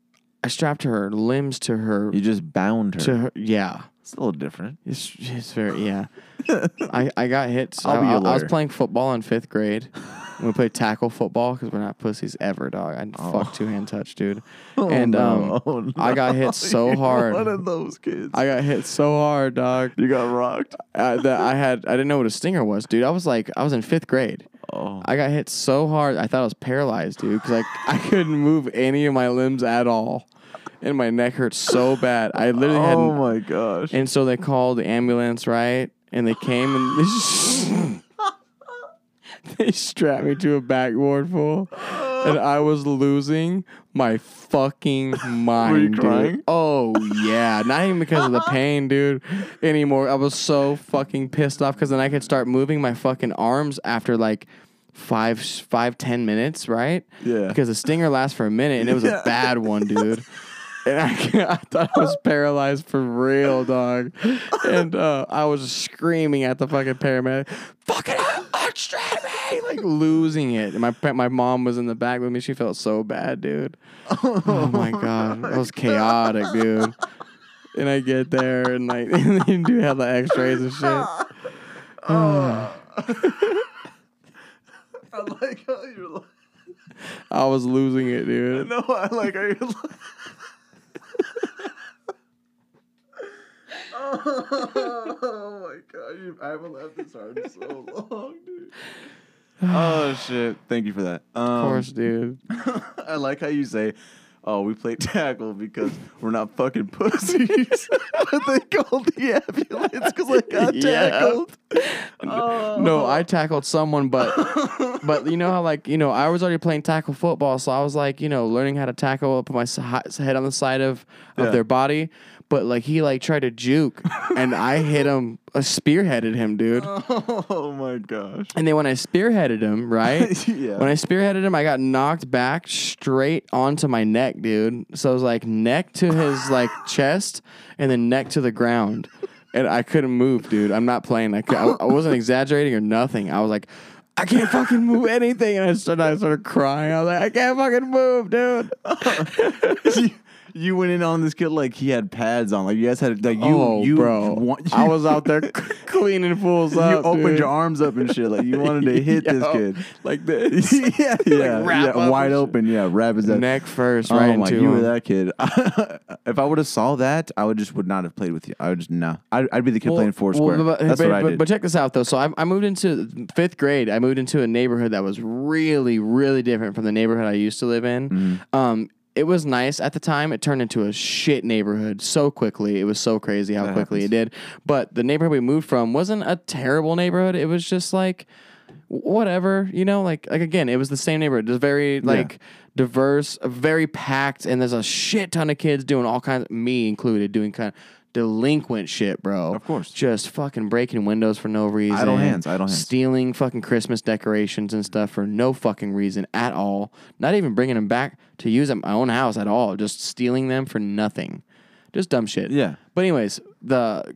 A: I strapped her limbs to her.
B: You just bound her.
A: To her, yeah.
B: It's a little different.
A: It's very, yeah. I got hit. So
B: I'll be your
A: I was
B: lawyer.
A: playing football in 5th grade. We played tackle football because we're not pussies ever, dog. I'd fuck 2-hand touch, dude. And I got hit so hard.
B: One of those kids.
A: I got hit so hard, dog.
B: You got rocked.
A: That I didn't know what a stinger was, dude. I was in 5th grade.
B: Oh.
A: I got hit so hard, I thought I was paralyzed, dude, because I couldn't move any of my limbs at all. And my neck hurt so bad. I literally had.
B: Oh my gosh.
A: And so they called the ambulance, right? And they came and they strapped me to a backboard full. And I was losing my fucking mind.
B: Were you
A: dude.
B: crying?
A: Oh, yeah. Not even because of the pain, dude, anymore. I was so fucking pissed off because then I could start moving my fucking arms after like 5-10 minutes, right?
B: Yeah.
A: Because the stinger lasts for a minute and it was a bad one, dude. And I thought I was paralyzed for real, dog. And I was screaming at the fucking paramedic, "Fucking unstrap me!" Like losing it. And my mom was in the back with me. She felt so bad, dude. Oh my god, that was chaotic, dude. And I get there and like they do have the X-rays and shit.
B: I like how you're like.
A: I was losing it, dude.
B: No, I like how you're like. Oh my god, I haven't laughed this hard in so long, dude. Oh shit! Thank you for that.
A: Of course, dude.
B: I like how you say, "Oh, we played tackle because we're not fucking pussies." But they called the ambulance because I got
A: Yeah.
B: tackled.
A: No, I tackled someone, but you know how I was already playing tackle football, so I was like learning how to tackle, put my head on the side of
B: Yeah.
A: their body, but like he like tried to juke, and I hit him, spearheaded him, dude.
B: Oh my gosh!
A: And then when I spearheaded him, right?
B: Yeah.
A: When I spearheaded him, I got knocked back straight onto my neck, dude. So it was like neck to his like chest, and then neck to the ground. And I couldn't move, dude. I'm not playing. I wasn't exaggerating or nothing. I was like, I can't fucking move anything. And I started crying. I was like, I can't fucking move, dude.
B: You went in on this kid like he had pads on. Like you guys had like
A: bro. I was out there cleaning fools
B: You
A: up.
B: opened
A: dude.
B: your arms up and shit. Like you wanted to hit this
A: Yo,
B: kid.
A: like this.
B: yeah,
A: wrap up
B: wide
A: and
B: open. Yeah, wrap his
A: Neck first,
B: Oh
A: right
B: my,
A: into
B: you were
A: him.
B: that kid. If I would have saw that, I would not have played with you. I would just no. I'd be the kid playing Foursquare. That's what I did.
A: But check this out though. So I moved into 5th grade. I moved into a neighborhood that was really, really different from the neighborhood I used to live in. It was nice at the time. It turned into a shit neighborhood so quickly. It was so crazy how quickly it did. But the neighborhood we moved from wasn't a terrible neighborhood. It was just like whatever, like again, it was the same neighborhood. It was very like diverse, very packed, and there's a shit ton of kids doing all kinds, me included, doing kind of delinquent shit, bro.
B: Of course.
A: Just fucking breaking windows for no reason.
B: Idle hands.
A: Stealing fucking Christmas decorations and stuff for no fucking reason at all. Not even bringing them back to use at my own house at all. Just stealing them for nothing. Just dumb shit.
B: Yeah.
A: But anyways, the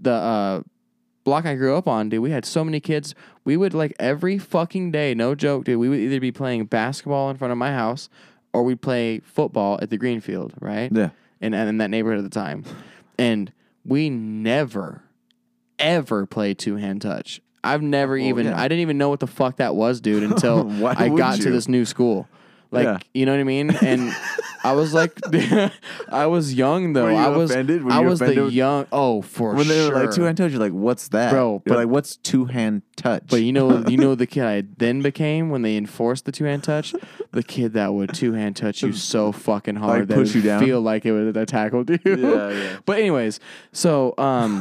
A: block I grew up on, dude, we had so many kids. We would like every fucking day, no joke, dude, we would either be playing basketball in front of my house or we'd play football at the green field, right?
B: Yeah.
A: And in that neighborhood at the time. And we never, ever played 2-hand touch. I've never I didn't even know what the fuck that was, dude, until
B: Why
A: I
B: would
A: got to
B: you?
A: this new school. Like, you know what I mean? And I was like, I was young though.
B: Were you
A: I was
B: offended? Were
A: I
B: you
A: was the
B: offended?
A: young. Oh, for
B: When
A: sure.
B: they were like 2-hand touch, you're like, what's that?
A: Bro,
B: You're
A: but-
B: like, what's 2-hand touch?
A: But you know the kid I then became when they enforced the 2-hand touch? The kid that would 2-hand touch you so fucking hard
B: Like
A: that
B: push
A: it
B: you
A: would
B: down?
A: feel like it was a tackle, dude.
B: Yeah.
A: But anyways, so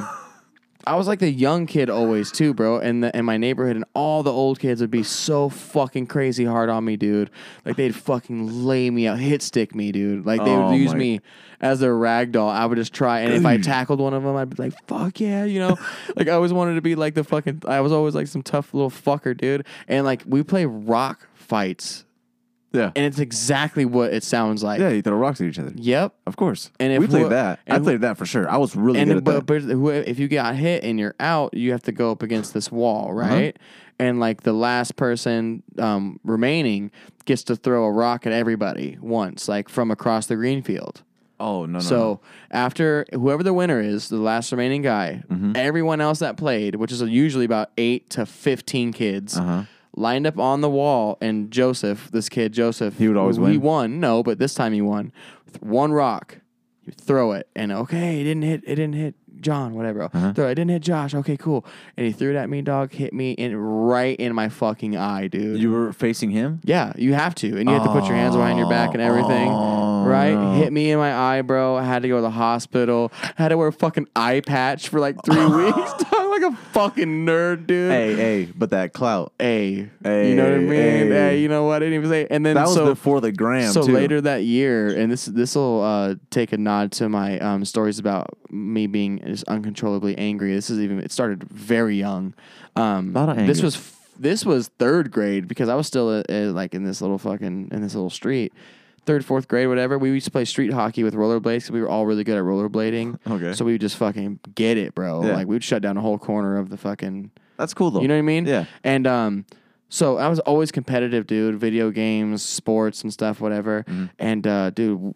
A: I was like the young kid always too, bro. And in my neighborhood, and all the old kids would be so fucking crazy hard on me, dude. Like they'd fucking lay me out, hit stick me, dude. Like they would use me as their rag doll. I would just try, and if I tackled one of them, I'd be like, "Fuck yeah," Like I always wanted to be like the fucking. I was always like some tough little fucker, dude. And like we play rock fights,
B: Yeah.
A: and it's exactly what it sounds like.
B: Yeah, you throw rocks at each other.
A: Yep.
B: Of course.
A: And if
B: we played
A: who-
B: that. I
A: and-
B: played that for sure. I was really
A: And
B: good at that.
A: but if you got hit and you're out, you have to go up against this wall, right? And like the last person remaining gets to throw a rock at everybody once, like from across the green field.
B: Oh, no.
A: So after whoever the winner is, the last remaining guy, everyone else that played, which is usually about 8 to 15 kids, lined up on the wall. And Joseph,
B: he would always win.
A: He won. No, but this time he won. With one rock, you throw it, and okay, it didn't hit John, whatever. Throw it didn't hit Josh. Okay, cool. And he threw it at me, dog. Hit me right in my fucking eye, dude.
B: You were facing him?
A: Yeah, you have to, and you have to put your hands behind your back and everything. Right? No. Hit me in my eye, bro. I had to go to the hospital. I had to wear a fucking eye patch for like 3 weeks. Like a fucking nerd, dude.
B: Hey, but that clout.
A: Hey, you know what I mean? Hey, you know what? I didn't even say. And then
B: that was before the gram.
A: So
B: too.
A: Later that year, and this will take a nod to my stories about me being just uncontrollably angry. It started very young.
B: A lot of anger.
A: This was third grade because I was still like in this little street. 3rd, 4th grade, whatever. We used to play street hockey with rollerblades because we were all really good at rollerblading.
B: Okay.
A: So we would just fucking get it, bro.
B: Yeah.
A: Like we would shut down a whole corner of the fucking.
B: That's cool though.
A: You know what I mean?
B: Yeah.
A: And so I was always competitive, dude. Video games, sports, and stuff, whatever. And dude,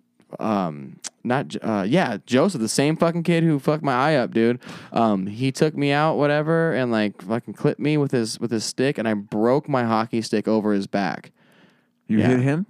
A: Joseph, the same fucking kid who fucked my eye up, dude. He took me out, whatever, and like fucking clipped me with his stick, and I broke my hockey stick over his back.
B: You hit him?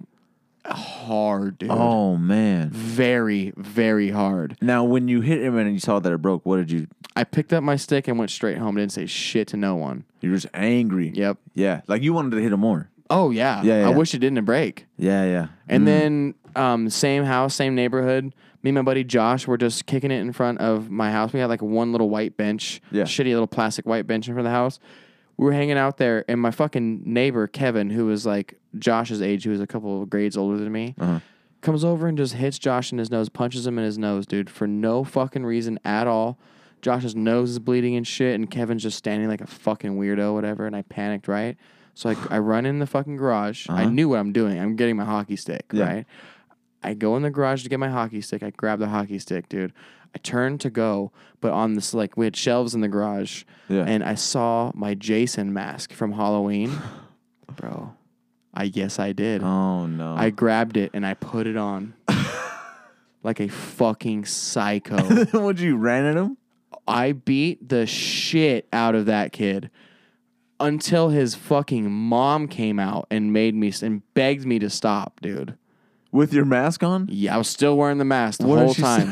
A: Hard, dude.
B: Oh, man.
A: Very, very hard.
B: Now, when you hit him and you saw that it broke, what did you...
A: I picked up my stick and went straight home. Didn't say shit to no one.
B: You were just angry.
A: Yep.
B: Yeah. Like you wanted to hit him more.
A: Oh, yeah.
B: Yeah.
A: I wish it didn't break.
B: Yeah.
A: And then same house, same neighborhood. Me and my buddy Josh were just kicking it in front of my house. We had like one little white bench.
B: Yeah.
A: Shitty little plastic white bench in front of the house. We were hanging out there, and my fucking neighbor, Kevin, who was like Josh's age, who was a couple of grades older than me, comes over and just hits Josh in his nose, punches him in his nose, dude, for no fucking reason at all. Josh's nose is bleeding and shit, and Kevin's just standing like a fucking weirdo, whatever, and I panicked, right? So I run in the fucking garage. I knew what I'm doing. I'm getting my hockey stick, right? I go in the garage to get my hockey stick. I grab the hockey stick, dude. I turned to go, but on this, like, we had shelves in the garage, and I saw my Jason mask from Halloween. Bro, yes, I did.
B: Oh, no.
A: I grabbed it, and I put it on like a fucking psycho.
B: What, you ran at him?
A: I beat the shit out of that kid until his fucking mom came out and begged me to stop, dude.
B: With your mask on?
A: Yeah, I was still wearing the mask the whole time.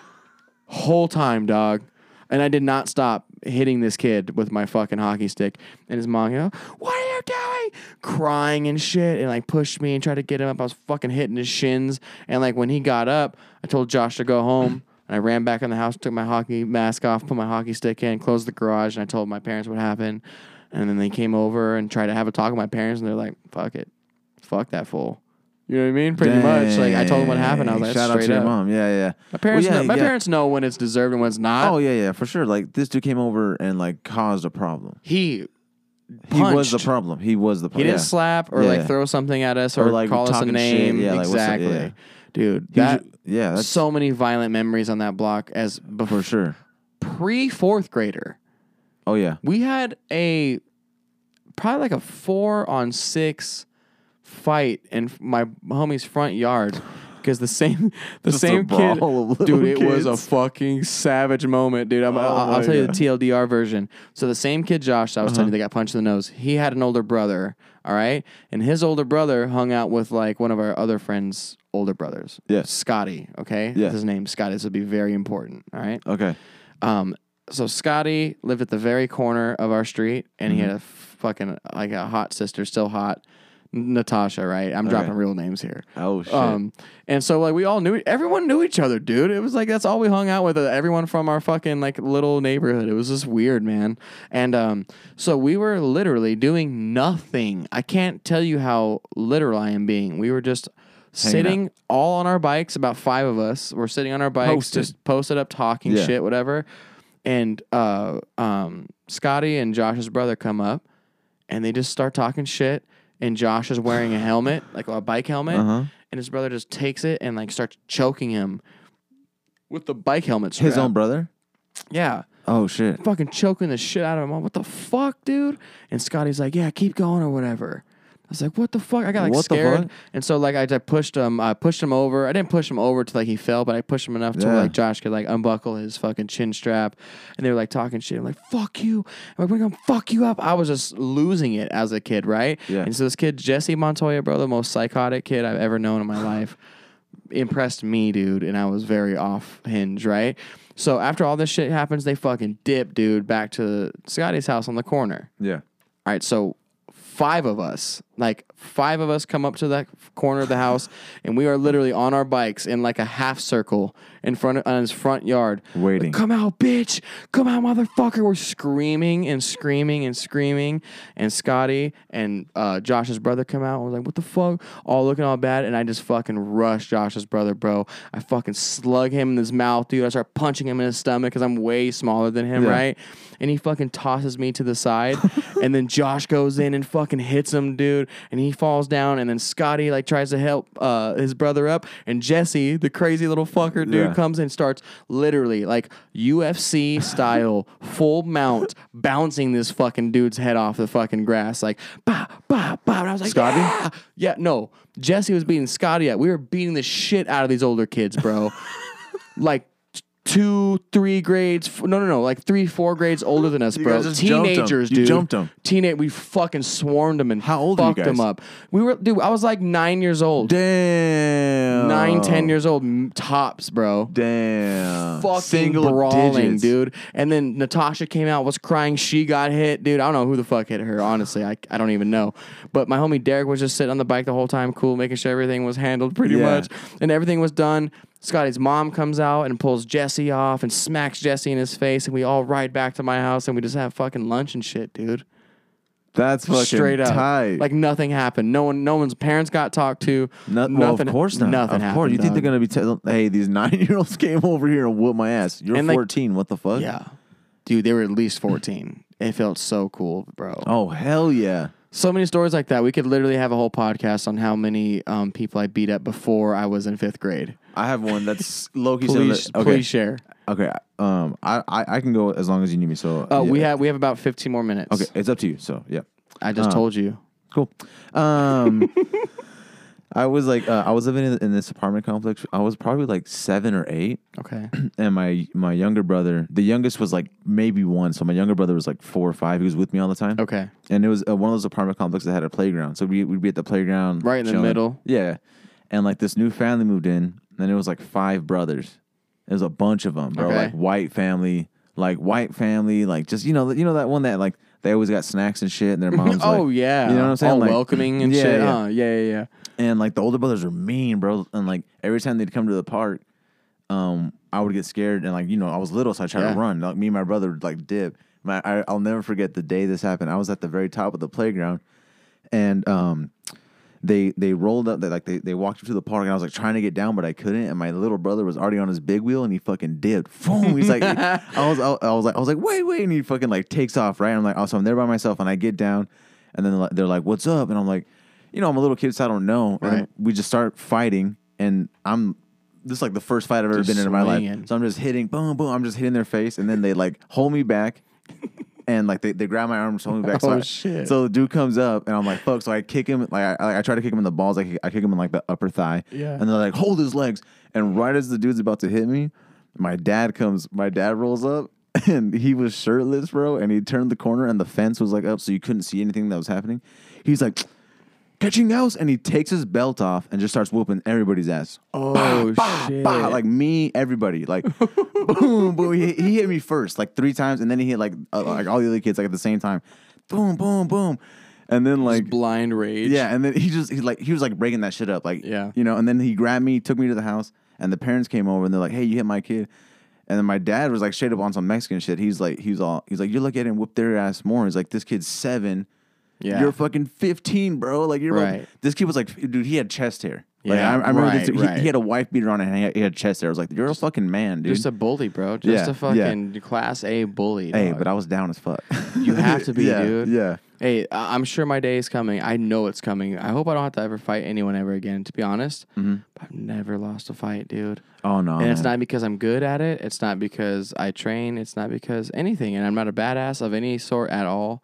A: Whole time, dog. And I did not stop hitting this kid with my fucking hockey stick. And his mom, what are you doing? Crying and shit. And like pushed me and tried to get him up. I was fucking hitting his shins. And like when he got up, I told Josh to go home. And I ran back in the house, took my hockey mask off, put my hockey stick in, closed the garage. And I told my parents what happened. And then they came over and tried to have a talk with my parents. And they're like, fuck it. Fuck that fool. You know what I mean? Pretty much. Like I told them what happened. I was like,
B: shout out to your mom. Yeah.
A: My parents know when it's deserved and when it's not.
B: Oh yeah, for sure. Like this dude came over and like caused a problem.
A: He
B: was the problem. He
A: didn't slap or like throw something at us or like call us a name.
B: Yeah,
A: exactly.
B: Like,
A: dude, that's so many violent memories on that block as before.
B: For sure.
A: Pre-4th grader.
B: Oh yeah.
A: We had probably like a 4-on-6 fight in my homie's front yard because the same kid, dude, it was a fucking savage moment, dude. I'll tell you the TLDR version. So the same kid, Josh, I was telling you, they got punched in the nose. He had an older brother, all right, and his older brother hung out with like one of our other friends' older brothers.
B: Yeah,
A: Scotty. Okay,
B: yeah,
A: his name Scotty. This would be very important. All right.
B: Okay.
A: So Scotty lived at the very corner of our street, and he had a fucking like a hot sister, still hot. Natasha, right? I'm dropping real names here.
B: Oh shit.
A: And so like everyone knew each other, dude. It was like that's all we hung out with. Everyone from our fucking like little neighborhood. It was just weird, man. And so we were literally doing nothing. I can't tell you how literal I am being. We were just sitting all on our bikes. About 5 of us were sitting on our bikes, just posted up, talking shit, whatever. And Scotty and Josh's brother come up, and they just start talking shit. And Josh is wearing a helmet, like a bike helmet, and his brother just takes it and like starts choking him with the bike helmet strap.
B: His own brother?
A: Yeah.
B: Oh shit.
A: Fucking choking the shit out of him. What the fuck, dude? And Scotty's like, yeah, keep going or whatever. was like, what the fuck? I got like
B: What the
A: scared.
B: fuck?
A: And so like I pushed him over. I didn't push him over to like he fell, but I pushed him enough to where like Josh could like unbuckle his fucking chin strap. And they were like talking shit. I'm like, fuck you. I'm like, we're gonna fuck you up. I was just losing it as a kid, right?
B: Yeah.
A: And so this kid, Jesse Montoya, bro, the most psychotic kid I've ever known in my life, impressed me, dude, and I was very off hinge, right? So after all this shit happens, they fucking dip, dude, back to Scotty's house on the corner.
B: Yeah.
A: All right, so five of us come up to that corner of the house, and we are literally on our bikes in like a half circle in front on his front yard,
B: Waiting.
A: Like, come out, bitch! Come out, motherfucker! We're screaming and screaming and screaming, and Scotty and Josh's brother come out. And we're like, what the fuck? All looking all bad, and I just fucking rush Josh's brother, bro. I fucking slug him in his mouth, dude. I start punching him in his stomach because I'm way smaller than him, right? And he fucking tosses me to the side, and then Josh goes in and fucking hits him, dude, and he falls down, and then Scotty like tries to help his brother up, and Jesse, the crazy little fucker, dude, comes in and starts literally like UFC style full mount bouncing this fucking dude's head off the fucking grass, like bah bah bah. And I was like,
B: Scotty?
A: Yeah, no, Jesse was beating Scotty up. We were beating the shit out of these older kids, bro. Like 2, 3 grades. No, like 3, 4 grades older than us,
B: You
A: bro.
B: guys just jumped 'em.
A: Teenagers,
B: You
A: dude.
B: jumped 'em.
A: We fucking swarmed them and
B: How old are you
A: fucked them
B: guys?
A: up. I was like 9 years old.
B: Damn.
A: 9, 10 years old, tops, bro.
B: Damn.
A: Fucking
B: Single
A: brawling,
B: digits.
A: dude. And then Natasha came out, was crying. She got hit, dude. I don't know who the fuck hit her. Honestly, I don't even know. But my homie Derek was just sitting on the bike the whole time, cool, making sure everything was handled pretty much, and everything was done. Scotty's mom comes out and pulls Jesse off and smacks Jesse in his face, and we all ride back to my house and we just have fucking lunch and shit, dude.
B: That's fucking
A: Straight up,
B: tight.
A: like nothing happened. No one's parents got talked to.
B: Well,
A: nothing.
B: of course not.
A: Nothing
B: Of
A: happened.
B: course, you think
A: dog.
B: they're gonna be telling? Hey, these 9-year-olds came over here and whooped my ass. You're
A: And, like,
B: 14. What the fuck?
A: Yeah, dude, they were at least 14. It felt so cool, bro.
B: Oh hell yeah.
A: So many stories like that. We could literally have a whole podcast on how many people I beat up before I was in 5th grade.
B: I have one that's low key.
A: Please share.
B: Okay. I can go as long as you need me. So.
A: We
B: yeah.
A: have about 15 more minutes.
B: Okay, it's up to you. So yeah.
A: I just told you.
B: Cool. I was like, I was living in this apartment complex. I was probably like 7 or 8.
A: Okay.
B: And my younger brother, the youngest was like maybe 1. So my younger brother was like 4 or 5. He was with me all the time.
A: Okay.
B: And it was one of those apartment complexes that had a playground. So we'd be at the playground.
A: Right in the middle.
B: Yeah. And like this new family moved in, and it was like 5 brothers. It was a bunch of them, bro.
A: Okay.
B: Like white family, like just, you know that one that like they always got snacks and shit, and their moms
A: Oh,
B: like,
A: yeah.
B: you know what I'm saying?
A: All
B: Like,
A: welcoming and
B: yeah,
A: shit.
B: yeah.
A: Yeah.
B: And like the older brothers were mean, bro. And like every time they'd come to the park, I would get scared, and like, you know, I was little, so I tried to run. Like me and my brother would like dip. I'll never forget the day this happened. I was at the very top of the playground, and they rolled up. They walked up to the park, and I was like trying to get down, but I couldn't. And my little brother was already on his big wheel, and he fucking dipped. Boom! He's like, I was like, wait, and he fucking like takes off. Right? I'm like, oh, so I'm there by myself, and I get down, and then they're like, what's up? And I'm like, you know, I'm a little kid, so I don't know.
A: Right.
B: And we just start fighting, and this is like the first fight I've ever
A: Just
B: been in my
A: swinging.
B: life. So I'm just hitting, boom, boom. I'm just hitting their face, and then they like hold me back, and like they grab my arm and hold me back.
A: Oh, shit.
B: So the dude comes up, and I'm like, fuck. So I kick him, like I try to kick him in the balls. I kick him in like the upper thigh.
A: Yeah.
B: And they're like, hold his legs. And right as the dude's about to hit me, my dad rolls up, and he was shirtless, bro. And he turned the corner, and the fence was like up, so you couldn't see anything that was happening. He's like, catching house, and he takes his belt off and just starts whooping everybody's ass.
A: Oh, shit.
B: Like me, everybody, like boom, boom. He hit me first, like 3 times, and then he hit like all the other kids like at the same time. Boom, boom, boom, and then like
A: Just blind rage.
B: yeah, and then he was like breaking that shit up, like
A: Yeah.
B: you know. And then he grabbed me, took me to the house, and the parents came over, and they're like, "Hey, you hit my kid." And then my dad was like straight up on some Mexican shit. He's like, you're lucky I didn't whoop their ass more. He's like, this kid's 7.
A: Yeah.
B: You're fucking 15, bro. Like you're
A: Right.
B: this kid was like, dude, he had chest hair. Like,
A: Yeah,
B: I remember
A: right,
B: this.
A: right.
B: He had a wife beater on, and he had chest hair. I was like, you're a fucking man, dude.
A: Just a bully, bro. Just
B: Yeah,
A: a fucking class A bully.
B: Hey,
A: dog.
B: but I was down as fuck.
A: You have to be,
B: yeah,
A: dude.
B: Yeah.
A: Hey, I'm sure my day is coming. I know it's coming. I hope I don't have to ever fight anyone ever again, to be honest.
B: Mm-hmm.
A: But I've never lost a fight, dude.
B: Oh no.
A: And it's
B: man.
A: not because I'm good at it. It's not because I train. It's not because anything. And I'm not a badass of any sort at all.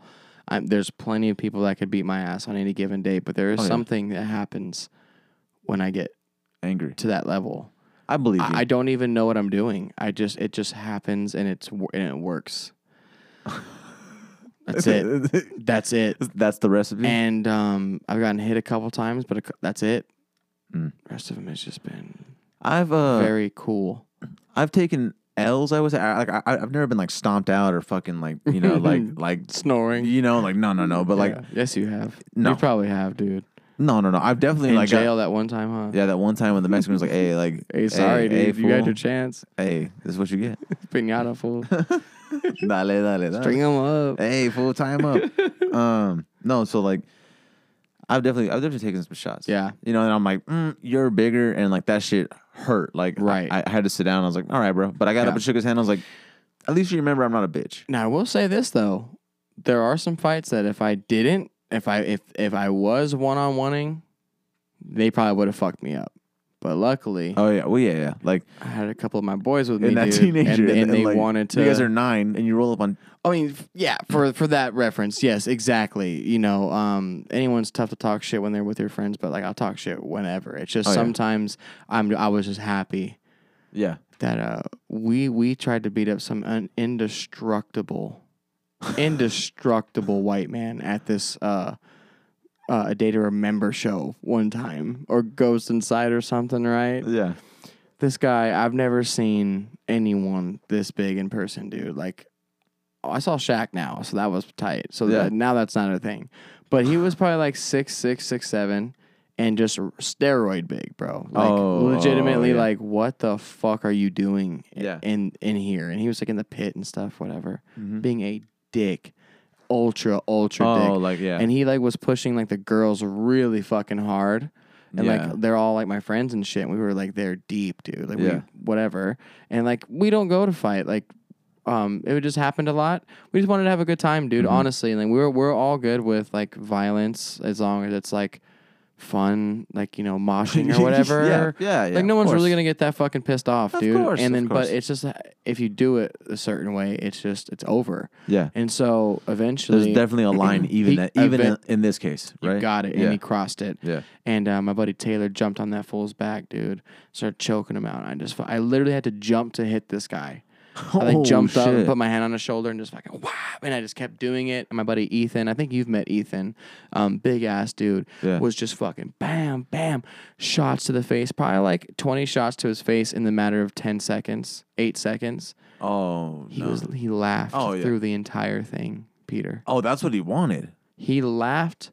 A: There's plenty of people that could beat my ass on any given day, but there is something that happens when I get
B: angry
A: to that level.
B: I believe you.
A: I don't even know what I'm doing. It just happens and it works. That's it. That's it.
B: That's the recipe.
A: And I've gotten hit a couple times, but that's it. The rest of them has just been very cool.
B: I've taken L's. I was I've never been like stomped out or fucking like like
A: snoring.
B: Like no. But like
A: yes, you have.
B: No,
A: you probably have, dude.
B: No. I've definitely
A: in jail that one time, huh?
B: Yeah, that one time when the Mexican was like, "Hey, like,
A: hey, sorry, dude, you got your chance.
B: Hey, this is what you get.
A: Piñata, fool.
B: dale.
A: String them up.
B: Hey, fool, tie him up. No, so like, I've definitely taken some shots.
A: Yeah,
B: and I'm like, you're bigger, and like that shit hurt. Like,
A: right.
B: I had to sit down. I was like, all right, bro. But I got up and shook his hand. I was like, at least you remember I'm not a bitch.
A: Now I will say this though, there are some fights that if I was one-on-oneing, they probably would have fucked me up. But luckily,
B: yeah. Like
A: I had a couple of my boys with me,
B: and that
A: dude,
B: teenager,
A: and they
B: like,
A: wanted to.
B: You guys are 9, and you roll up on.
A: I mean, yeah, for that reference, yes, exactly. Anyone's tough to talk shit when they're with your friends, but like I'll talk shit whenever. It's just sometimes I was just happy.
B: Yeah.
A: That we tried to beat up some indestructible white man at this A Day to Remember show one time, or Ghost Inside or something, right?
B: Yeah.
A: This guy, I've never seen anyone this big in person, dude. Like, I saw Shaq now, so that was tight. So now that's not a thing. But he was probably like 6'6", 6'7", and just steroid big, bro. Like, legitimately, like, what the fuck are you doing in here? And he was like in the pit and stuff, whatever, being a dick. Ultra dick.
B: Like, yeah.
A: And he like was pushing like the girls really fucking hard. And like they're all like my friends and shit. And we were like they're deep, dude. Like whatever. And like we don't go to fight. Like it would just happened a lot. We just wanted to have a good time, dude, honestly. And like we're all good with like violence as long as it's like fun, like, moshing or whatever.
B: Yeah.
A: Like no one's really gonna get that fucking pissed off, dude.
B: Of course,
A: and then, but it's just if you do it a certain way, it's over.
B: Yeah.
A: And so eventually,
B: there's definitely a line, even in this case, right?
A: You got it, and he crossed it.
B: Yeah.
A: And my buddy Taylor jumped on that fool's back, dude. Started choking him out. I literally had to jump to hit this guy. I like jumped up and put my hand on his shoulder and just fucking wow, and I just kept doing it. And my buddy Ethan, I think you've met Ethan, big ass dude, was just fucking bam, bam, shots to the face, probably like 20 shots to his face in the matter of 10 seconds, 8 seconds.
B: Oh,
A: he laughed through the entire thing, Peter.
B: Oh, that's what he wanted.
A: He laughed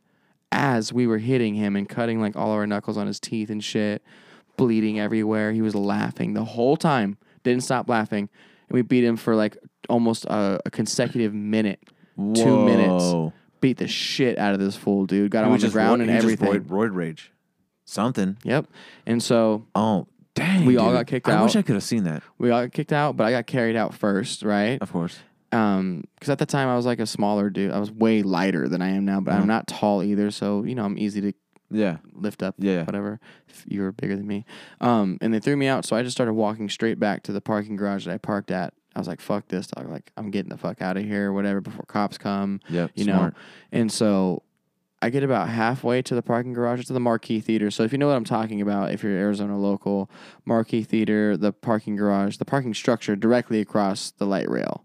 A: as we were hitting him and cutting like all our knuckles on his teeth and shit, bleeding everywhere. He was laughing the whole time, didn't stop laughing. And we beat him for like almost a consecutive minute, 2 minutes. Beat the shit out of this fool, dude. Got him on the ground and everything.
B: Roid rage. Something.
A: Yep. And so...
B: Oh, dang.
A: We all got kicked out.
B: I wish I could have seen that.
A: We all got kicked out, but I got carried out first, right?
B: Of course.
A: Because at the time I was like a smaller dude. I was way lighter than I am now, but I'm not tall either. So, I'm easy to lift up, whatever, if you were bigger than me. And they threw me out, so I just started walking straight back to the parking garage that I parked at. I was like, fuck this, dog. Like, I'm getting the fuck out of here, whatever, before cops come.
B: Yep,
A: know? And so I get about halfway to the parking garage. It's the Marquee Theater. So if you know what I'm talking about, if you're Arizona local, Marquee Theater, the parking garage, the parking structure directly across the light rail.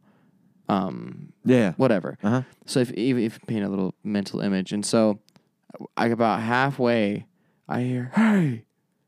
A: Whatever.
B: Uh-huh.
A: So if you paint a little mental image. And so I about halfway, I hear, hey,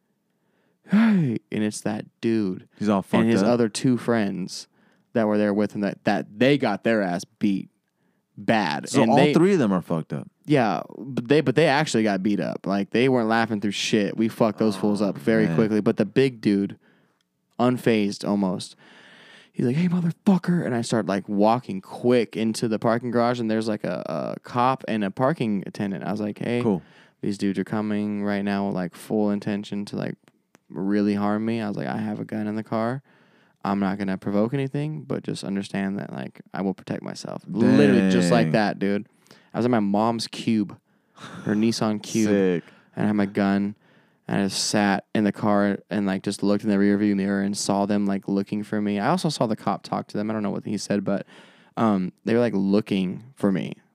A: and it's that dude.
B: He's all fucked up.
A: And his other 2 friends that were there with him that they got their ass beat bad.
B: So
A: and
B: all 3 of them are fucked up.
A: Yeah, but they actually got beat up. Like, they weren't laughing through shit. We fucked those fools up very quickly. But the big dude, unfazed almost, he's like, hey, motherfucker. And I start, like, walking quick into the parking garage, and there's, like, a cop and a parking attendant. I was like, hey,
B: cool.
A: These dudes are coming right now with, like, full intention to, like, really harm me. I was like, I have a gun in the car. I'm not going to provoke anything, but just understand that, like, I will protect myself. Dang. Literally just like that, dude. I was in my mom's Cube, her Nissan Cube.
B: Sick.
A: And I had my gun. And I just sat in the car and, like, just looked in the rearview mirror and saw them, like, looking for me. I also saw the cop talk to them. I don't know what he said, but they were, like, looking for me.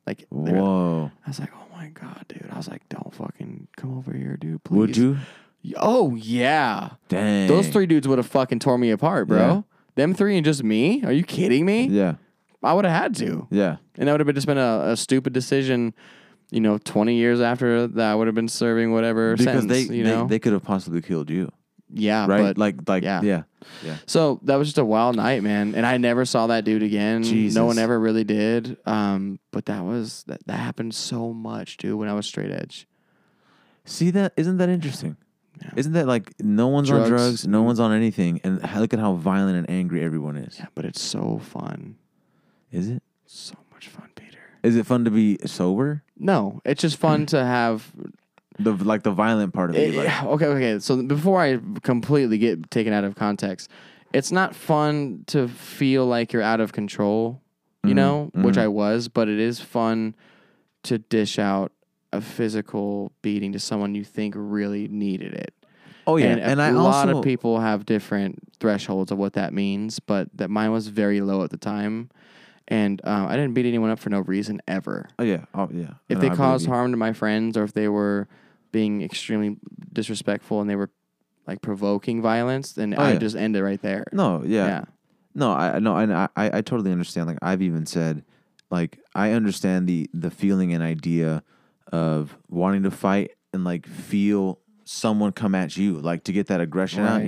A: Like,
B: Whoa.
A: I was like, oh my God, dude. I was like, don't fucking come over here, dude. Please.
B: Would you?
A: Oh, yeah.
B: Dang.
A: Those 3 dudes would have fucking tore me apart, bro.
B: Yeah.
A: Them 3 and just me? Are you kidding me?
B: Yeah.
A: I would have had to.
B: Yeah.
A: And that would have just been a stupid decision. 20 years after that, I would have been serving whatever
B: Because
A: sentence,
B: they could have possibly killed you.
A: Yeah,
B: Right?
A: but
B: Yeah.
A: So that was just a wild night, man. And I never saw that dude again.
B: Jesus.
A: No one ever really did. But that happened so much, dude, when I was straight edge.
B: See that? Isn't that interesting?
A: Yeah.
B: Isn't that like no one's on drugs, no one's on anything, and look at how violent and angry everyone is.
A: Yeah, but it's so fun.
B: Is it?
A: So much fun, Peter.
B: Is it fun to be sober?
A: No, it's just fun to have
B: The violent part of it.
A: Okay. So before I completely get taken out of context, it's not fun to feel like you're out of control, which I was, but it is fun to dish out a physical beating to someone you think really needed it.
B: Oh yeah,
A: and a lot of people have different thresholds of what that means, but that mine was very low at the time. And I didn't beat anyone up for no reason ever.
B: Oh yeah.
A: If they caused harm to my friends, or if they were being extremely disrespectful and they were like provoking violence, then I just end it right there.
B: No, yeah. No, I totally understand. Like I've even said, like I understand the feeling and idea of wanting to fight and like feel someone come at you, like to get that aggression out.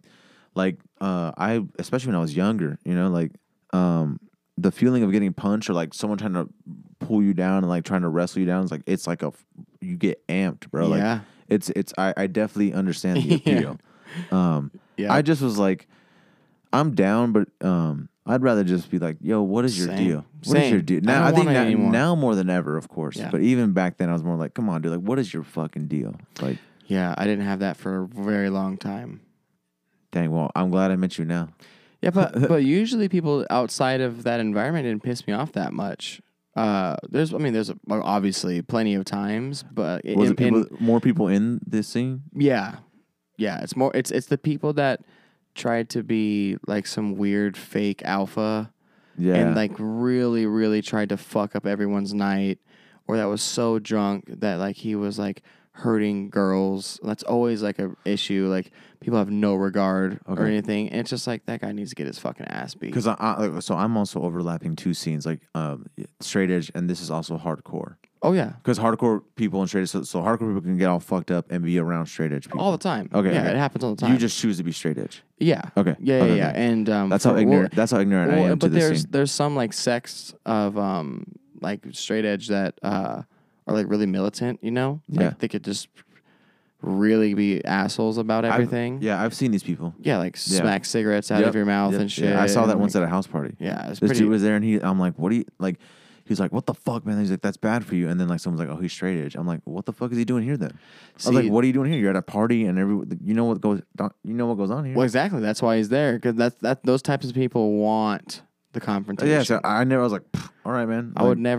B: I especially when I was younger, the feeling of getting punched or like someone trying to pull you down and like trying to wrestle you down is like you get amped, bro.
A: Yeah.
B: Like I definitely understand the appeal. I just was like, I'm down, but I'd rather just be like, yo, what is your deal? What is your deal? Now I think now more than ever, of course. Yeah. But even back then I was more like, come on, dude, like what is your fucking deal? Like
A: yeah, I didn't have that for a very long time.
B: Dang, well, I'm glad I met you now.
A: Yeah, but usually people outside of that environment didn't piss me off that much. There's obviously plenty of times, but
B: more people in this scene?
A: Yeah. It's more. It's the people that tried to be like some weird fake alpha, and like really, really tried to fuck up everyone's night, or that was so drunk that like he was like hurting girls. That's always like a issue. Like people have no regard or anything, and it's just like that guy needs to get his fucking ass beat.
B: Because so I'm also overlapping 2 scenes, like straight edge, and this is also hardcore.
A: Oh yeah,
B: because hardcore people and straight edge, so hardcore people can get all fucked up and be around straight edge people
A: all the time.
B: Okay,
A: yeah, it happens all the time.
B: You just choose to be straight edge.
A: Yeah.
B: Okay.
A: Yeah. And
B: that's how ignorant. That's how ignorant I am.
A: But
B: to this
A: there's some like sects of like straight edge that are like really militant. Like they could just really be assholes about everything.
B: I've seen these people.
A: Yeah, like smack cigarettes out of your mouth and shit.
B: Yeah, I saw that once at a house party.
A: Yeah, it's
B: this dude was there, and I'm like, what do you like? He's like, what the fuck, man? He's like, that's bad for you. And then like someone's like, oh, he's straight edge. I'm like, what the fuck is he doing here then? I was like, what are you doing here? You're at a party, and you know what goes on here.
A: Well, exactly. That's why he's there, because those types of people want the confrontation.
B: Yeah, so I was like, all right, man.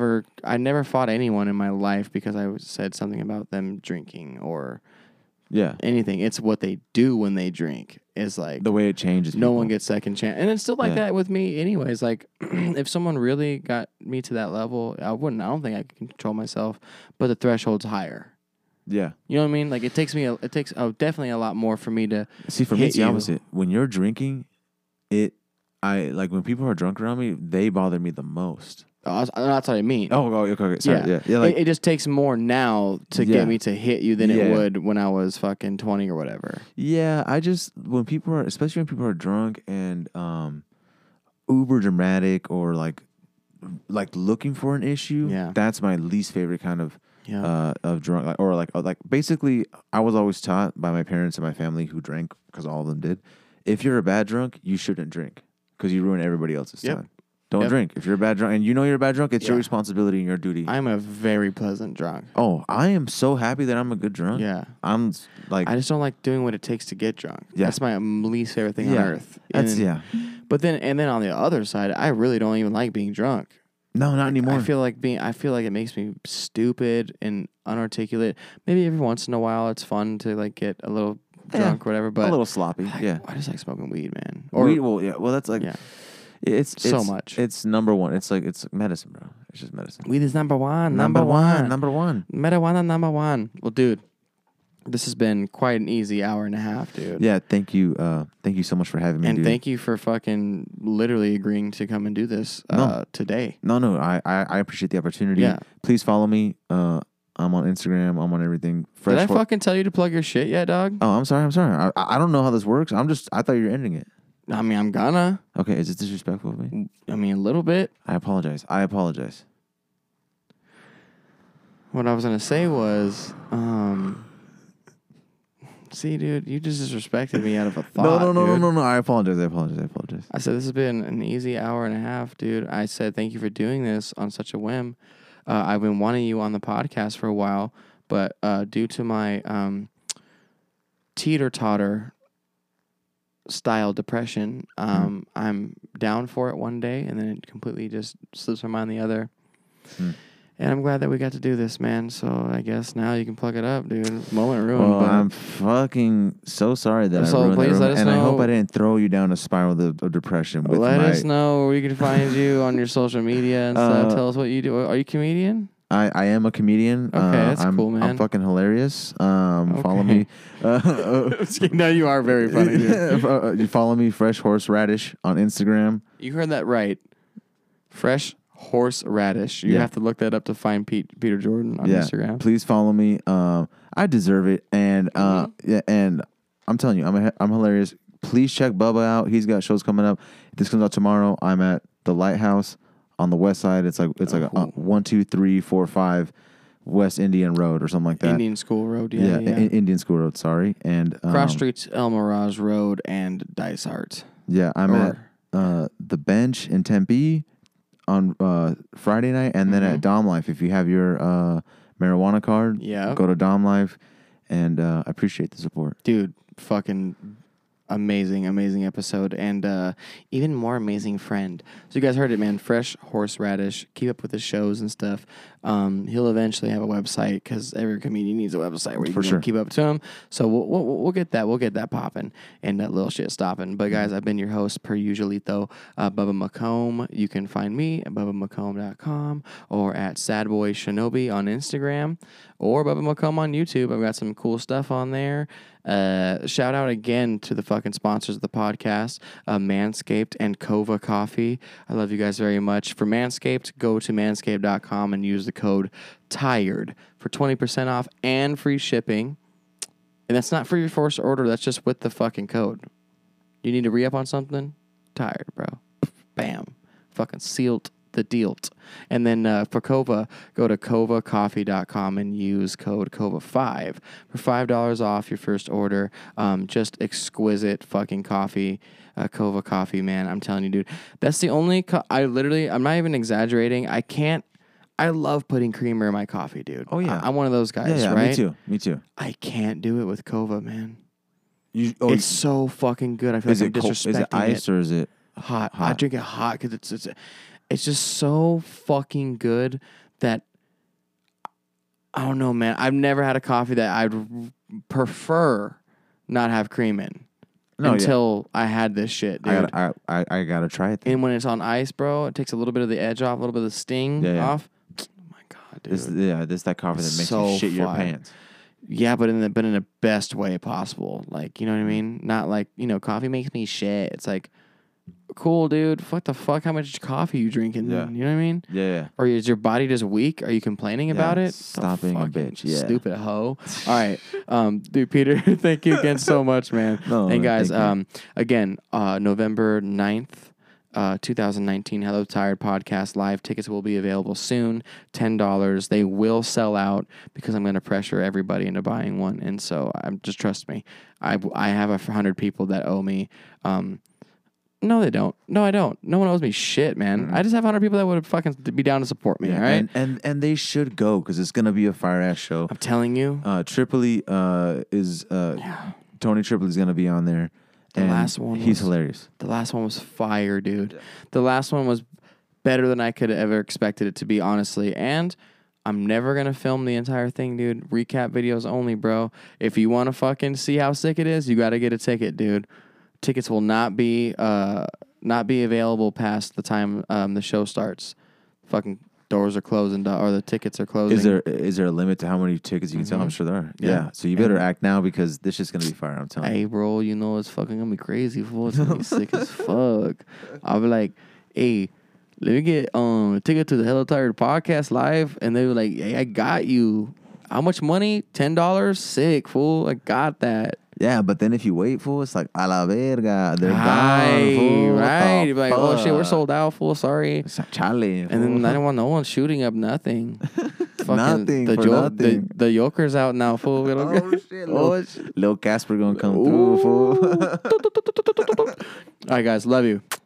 A: I never fought anyone in my life because I said something about them drinking or anything. It's what they do when they drink is like
B: the way it changes.
A: No one gets second chance, and it's still like that with me, anyways. Like if someone really got me to that level, I don't think I could control myself, but the threshold's higher.
B: Yeah,
A: you know what I mean. Like it takes definitely a lot more for me to
B: see. For me, it's the opposite. When you're drinking, when people are drunk around me, they bother me the most.
A: Oh, that's what I mean.
B: Oh, okay. Sorry. Yeah.
A: Like, it just takes more now to get me to hit you than it would when I was fucking 20 or whatever.
B: Yeah, especially when people are drunk and uber dramatic or like looking for an issue.
A: Yeah,
B: that's my least favorite kind of drunk. Like basically, I was always taught by my parents and my family who drank, because all of them did. If you're a bad drunk, you shouldn't drink because you ruin everybody else's time. Don't drink. If you're a bad drunk, and you know you're a bad drunk, it's your responsibility and your duty.
A: I'm a very pleasant drunk.
B: Oh, I am so happy that I'm a good drunk.
A: Yeah.
B: I'm like...
A: I just don't like doing what it takes to get drunk.
B: Yeah.
A: That's my least favorite thing on earth. But then on the other side, I really don't even like being drunk.
B: No, not anymore.
A: I feel like it makes me stupid and unarticulate. Maybe every once in a while it's fun to like get a little drunk or whatever, but...
B: a little sloppy,
A: I just like smoking weed, man.
B: Weed, well, that's like...
A: It's so much.
B: It's number one. It's like medicine, bro. It's just medicine.
A: Weed is number one.
B: Number one.
A: Marijuana number one. Well, dude, this has been quite an easy hour and a half, dude.
B: Yeah, thank you. Thank you so much for having me,
A: and
B: dude.
A: thank you for fucking literally agreeing to come and do this today.
B: No, I appreciate the opportunity.
A: Yeah.
B: Please follow me. I'm on Instagram. I'm on everything.
A: Did I fucking tell you to plug your shit yet, dog?
B: Oh, I'm sorry. I don't know how this works. I thought you were ending it.
A: I mean, I'm gonna.
B: Okay, is it disrespectful of me?
A: I mean, a little bit.
B: I apologize.
A: What I was gonna say was, see, dude, you just disrespected me out of a thought.
B: No. I apologize.
A: I said this has been an easy hour and a half, dude. I said thank you for doing this on such a whim. I've been wanting you on the podcast for a while, but due to my teeter-totter style depression, I'm down for it one day, and then it completely just slips my mind the other. And I'm glad that we got to do this, man. So I guess now you can plug it up, dude. Moment ruined.
B: Well, I'm fucking so sorry that I ruined
A: please
B: that
A: let us
B: and
A: know.
B: I hope I didn't throw you down a spiral of depression. With
A: let us know where we can find you on your social media and stuff. Tell us what you do. Are you a comedian?
B: I am a comedian.
A: Okay, that's cool, man.
B: I'm fucking hilarious. Follow me.
A: No, you are very funny, dude.
B: You follow me, Fresh Horseradish, on Instagram.
A: You heard that right. Fresh Horseradish. You have to look that up to find Peter Jordan on Instagram.
B: Please follow me. I deserve it, and and I'm telling you, I'm hilarious. Please check Bubba out. He's got shows coming up. If this comes out tomorrow, I'm at the Lighthouse on the west side. It's like 1, 2, 3, 4, 5 West Indian Road or something like that.
A: Indian School Road.
B: Yeah. Indian School Road. Sorry, and
A: Cross Streets, El Mirage Road, and Dysart.
B: Yeah, I'm at the Bench in Tempe on Friday night, and then at Dom Life. If you have your marijuana card, go to Dom Life, and I appreciate the support,
A: dude. Fucking amazing episode, and even more amazing friend. So you guys heard it, man. Fresh Horseradish. Keep up with his shows and stuff. He'll eventually have a website because every comedian needs a website where you can keep up to him. So we'll get that. We'll get that popping and that little shit stopping. But guys, I've been your host per usualito, Bubba McComb. You can find me at BubbaMcComb.com or at Sadboy Shinobi on Instagram or Bubba McComb on YouTube. I've got some cool stuff on there. Shout out again to the fucking sponsors of the podcast, Manscaped and Kova Coffee. I love you guys very much. For Manscaped, go to manscaped.com and use the code TIRED for 20% off and free shipping. And that's not for your first order. That's just with the fucking code. You need to re-up on something? Tired, bro. Bam. Fucking sealed the deal. And then for Kova, go to kovacoffee.com and use code KOVA5 for $5 off your first order. Just exquisite fucking coffee. Kova Coffee, man. I'm telling you, dude. That's the only... I'm not even exaggerating. I love putting creamer in my coffee, dude.
B: Oh, yeah.
A: I'm one of those guys,
B: yeah,
A: right?
B: Me too.
A: I can't do it with Kova, man. It's so fucking good. I feel like I'm disrespecting it.
B: Is it iced or is it
A: hot? I drink it hot because it's just so fucking good that I don't know, man. I've never had a coffee that I'd prefer not have cream in until I had this shit, dude.
B: I gotta try it then.
A: And when it's on ice, bro, it takes a little bit of the edge off, a little bit of the sting off. Oh my god, dude.
B: This is that coffee that makes you shit your pants.
A: Yeah, but in the best way possible. Like, you know what I mean? Not like, coffee makes me shit. It's like, cool, dude. What the fuck? How much coffee you drinking?
B: Yeah.
A: You know what I mean?
B: Yeah.
A: Or is your body just weak? Are you complaining about it?
B: Stop being a bitch. Yeah.
A: Stupid hoe. All right. Dude, Peter, thank you again so much, man.
B: No,
A: and guys, again, November 9th, 2019 Hello Tired podcast live tickets will be available soon. $10. They will sell out because I'm going to pressure everybody into buying one. And so just trust me. I have 100 people that owe me. No, they don't. No, I don't. No one owes me shit, man. I just have 100 people that would fucking be down to support me, all right?
B: And they should go because it's going to be a fire-ass show.
A: I'm telling you.
B: Tripoli is... Tony Tripoli's going to be on there.
A: The last one
B: he's hilarious.
A: The last one was fire, dude. Yeah. The last one was better than I could have ever expected it to be, honestly. And I'm never going to film the entire thing, dude. Recap videos only, bro. If you want to fucking see how sick it is, you got to get a ticket, dude. Tickets will not be available past the time the show starts. Fucking doors are closing or the tickets are closing.
B: Is there a limit to how many tickets you can sell? I'm sure there are. Yeah. So you better act now because this is gonna be fire. I'm telling you.
A: Hey, bro, you know it's fucking gonna be crazy. Fool. It's gonna be sick as fuck. I'll be like, hey, let me get a ticket to the Hello Tired podcast live, and they were like, hey, I got you. How much money? $10? Sick, fool. I got that.
B: Yeah, but then if you wait, fool, it's like a la verga. They're gone, fool.
A: Right. You're like, oh shit, we're sold out, fool. Sorry.
B: It's like, Charlie.
A: And then I don't want no one shooting up nothing. Fucking
B: Nothing for nothing.
A: The Joker's out now, fool.
B: Oh shit, Lil Casper gonna come through, fool.
A: All right, guys, love you.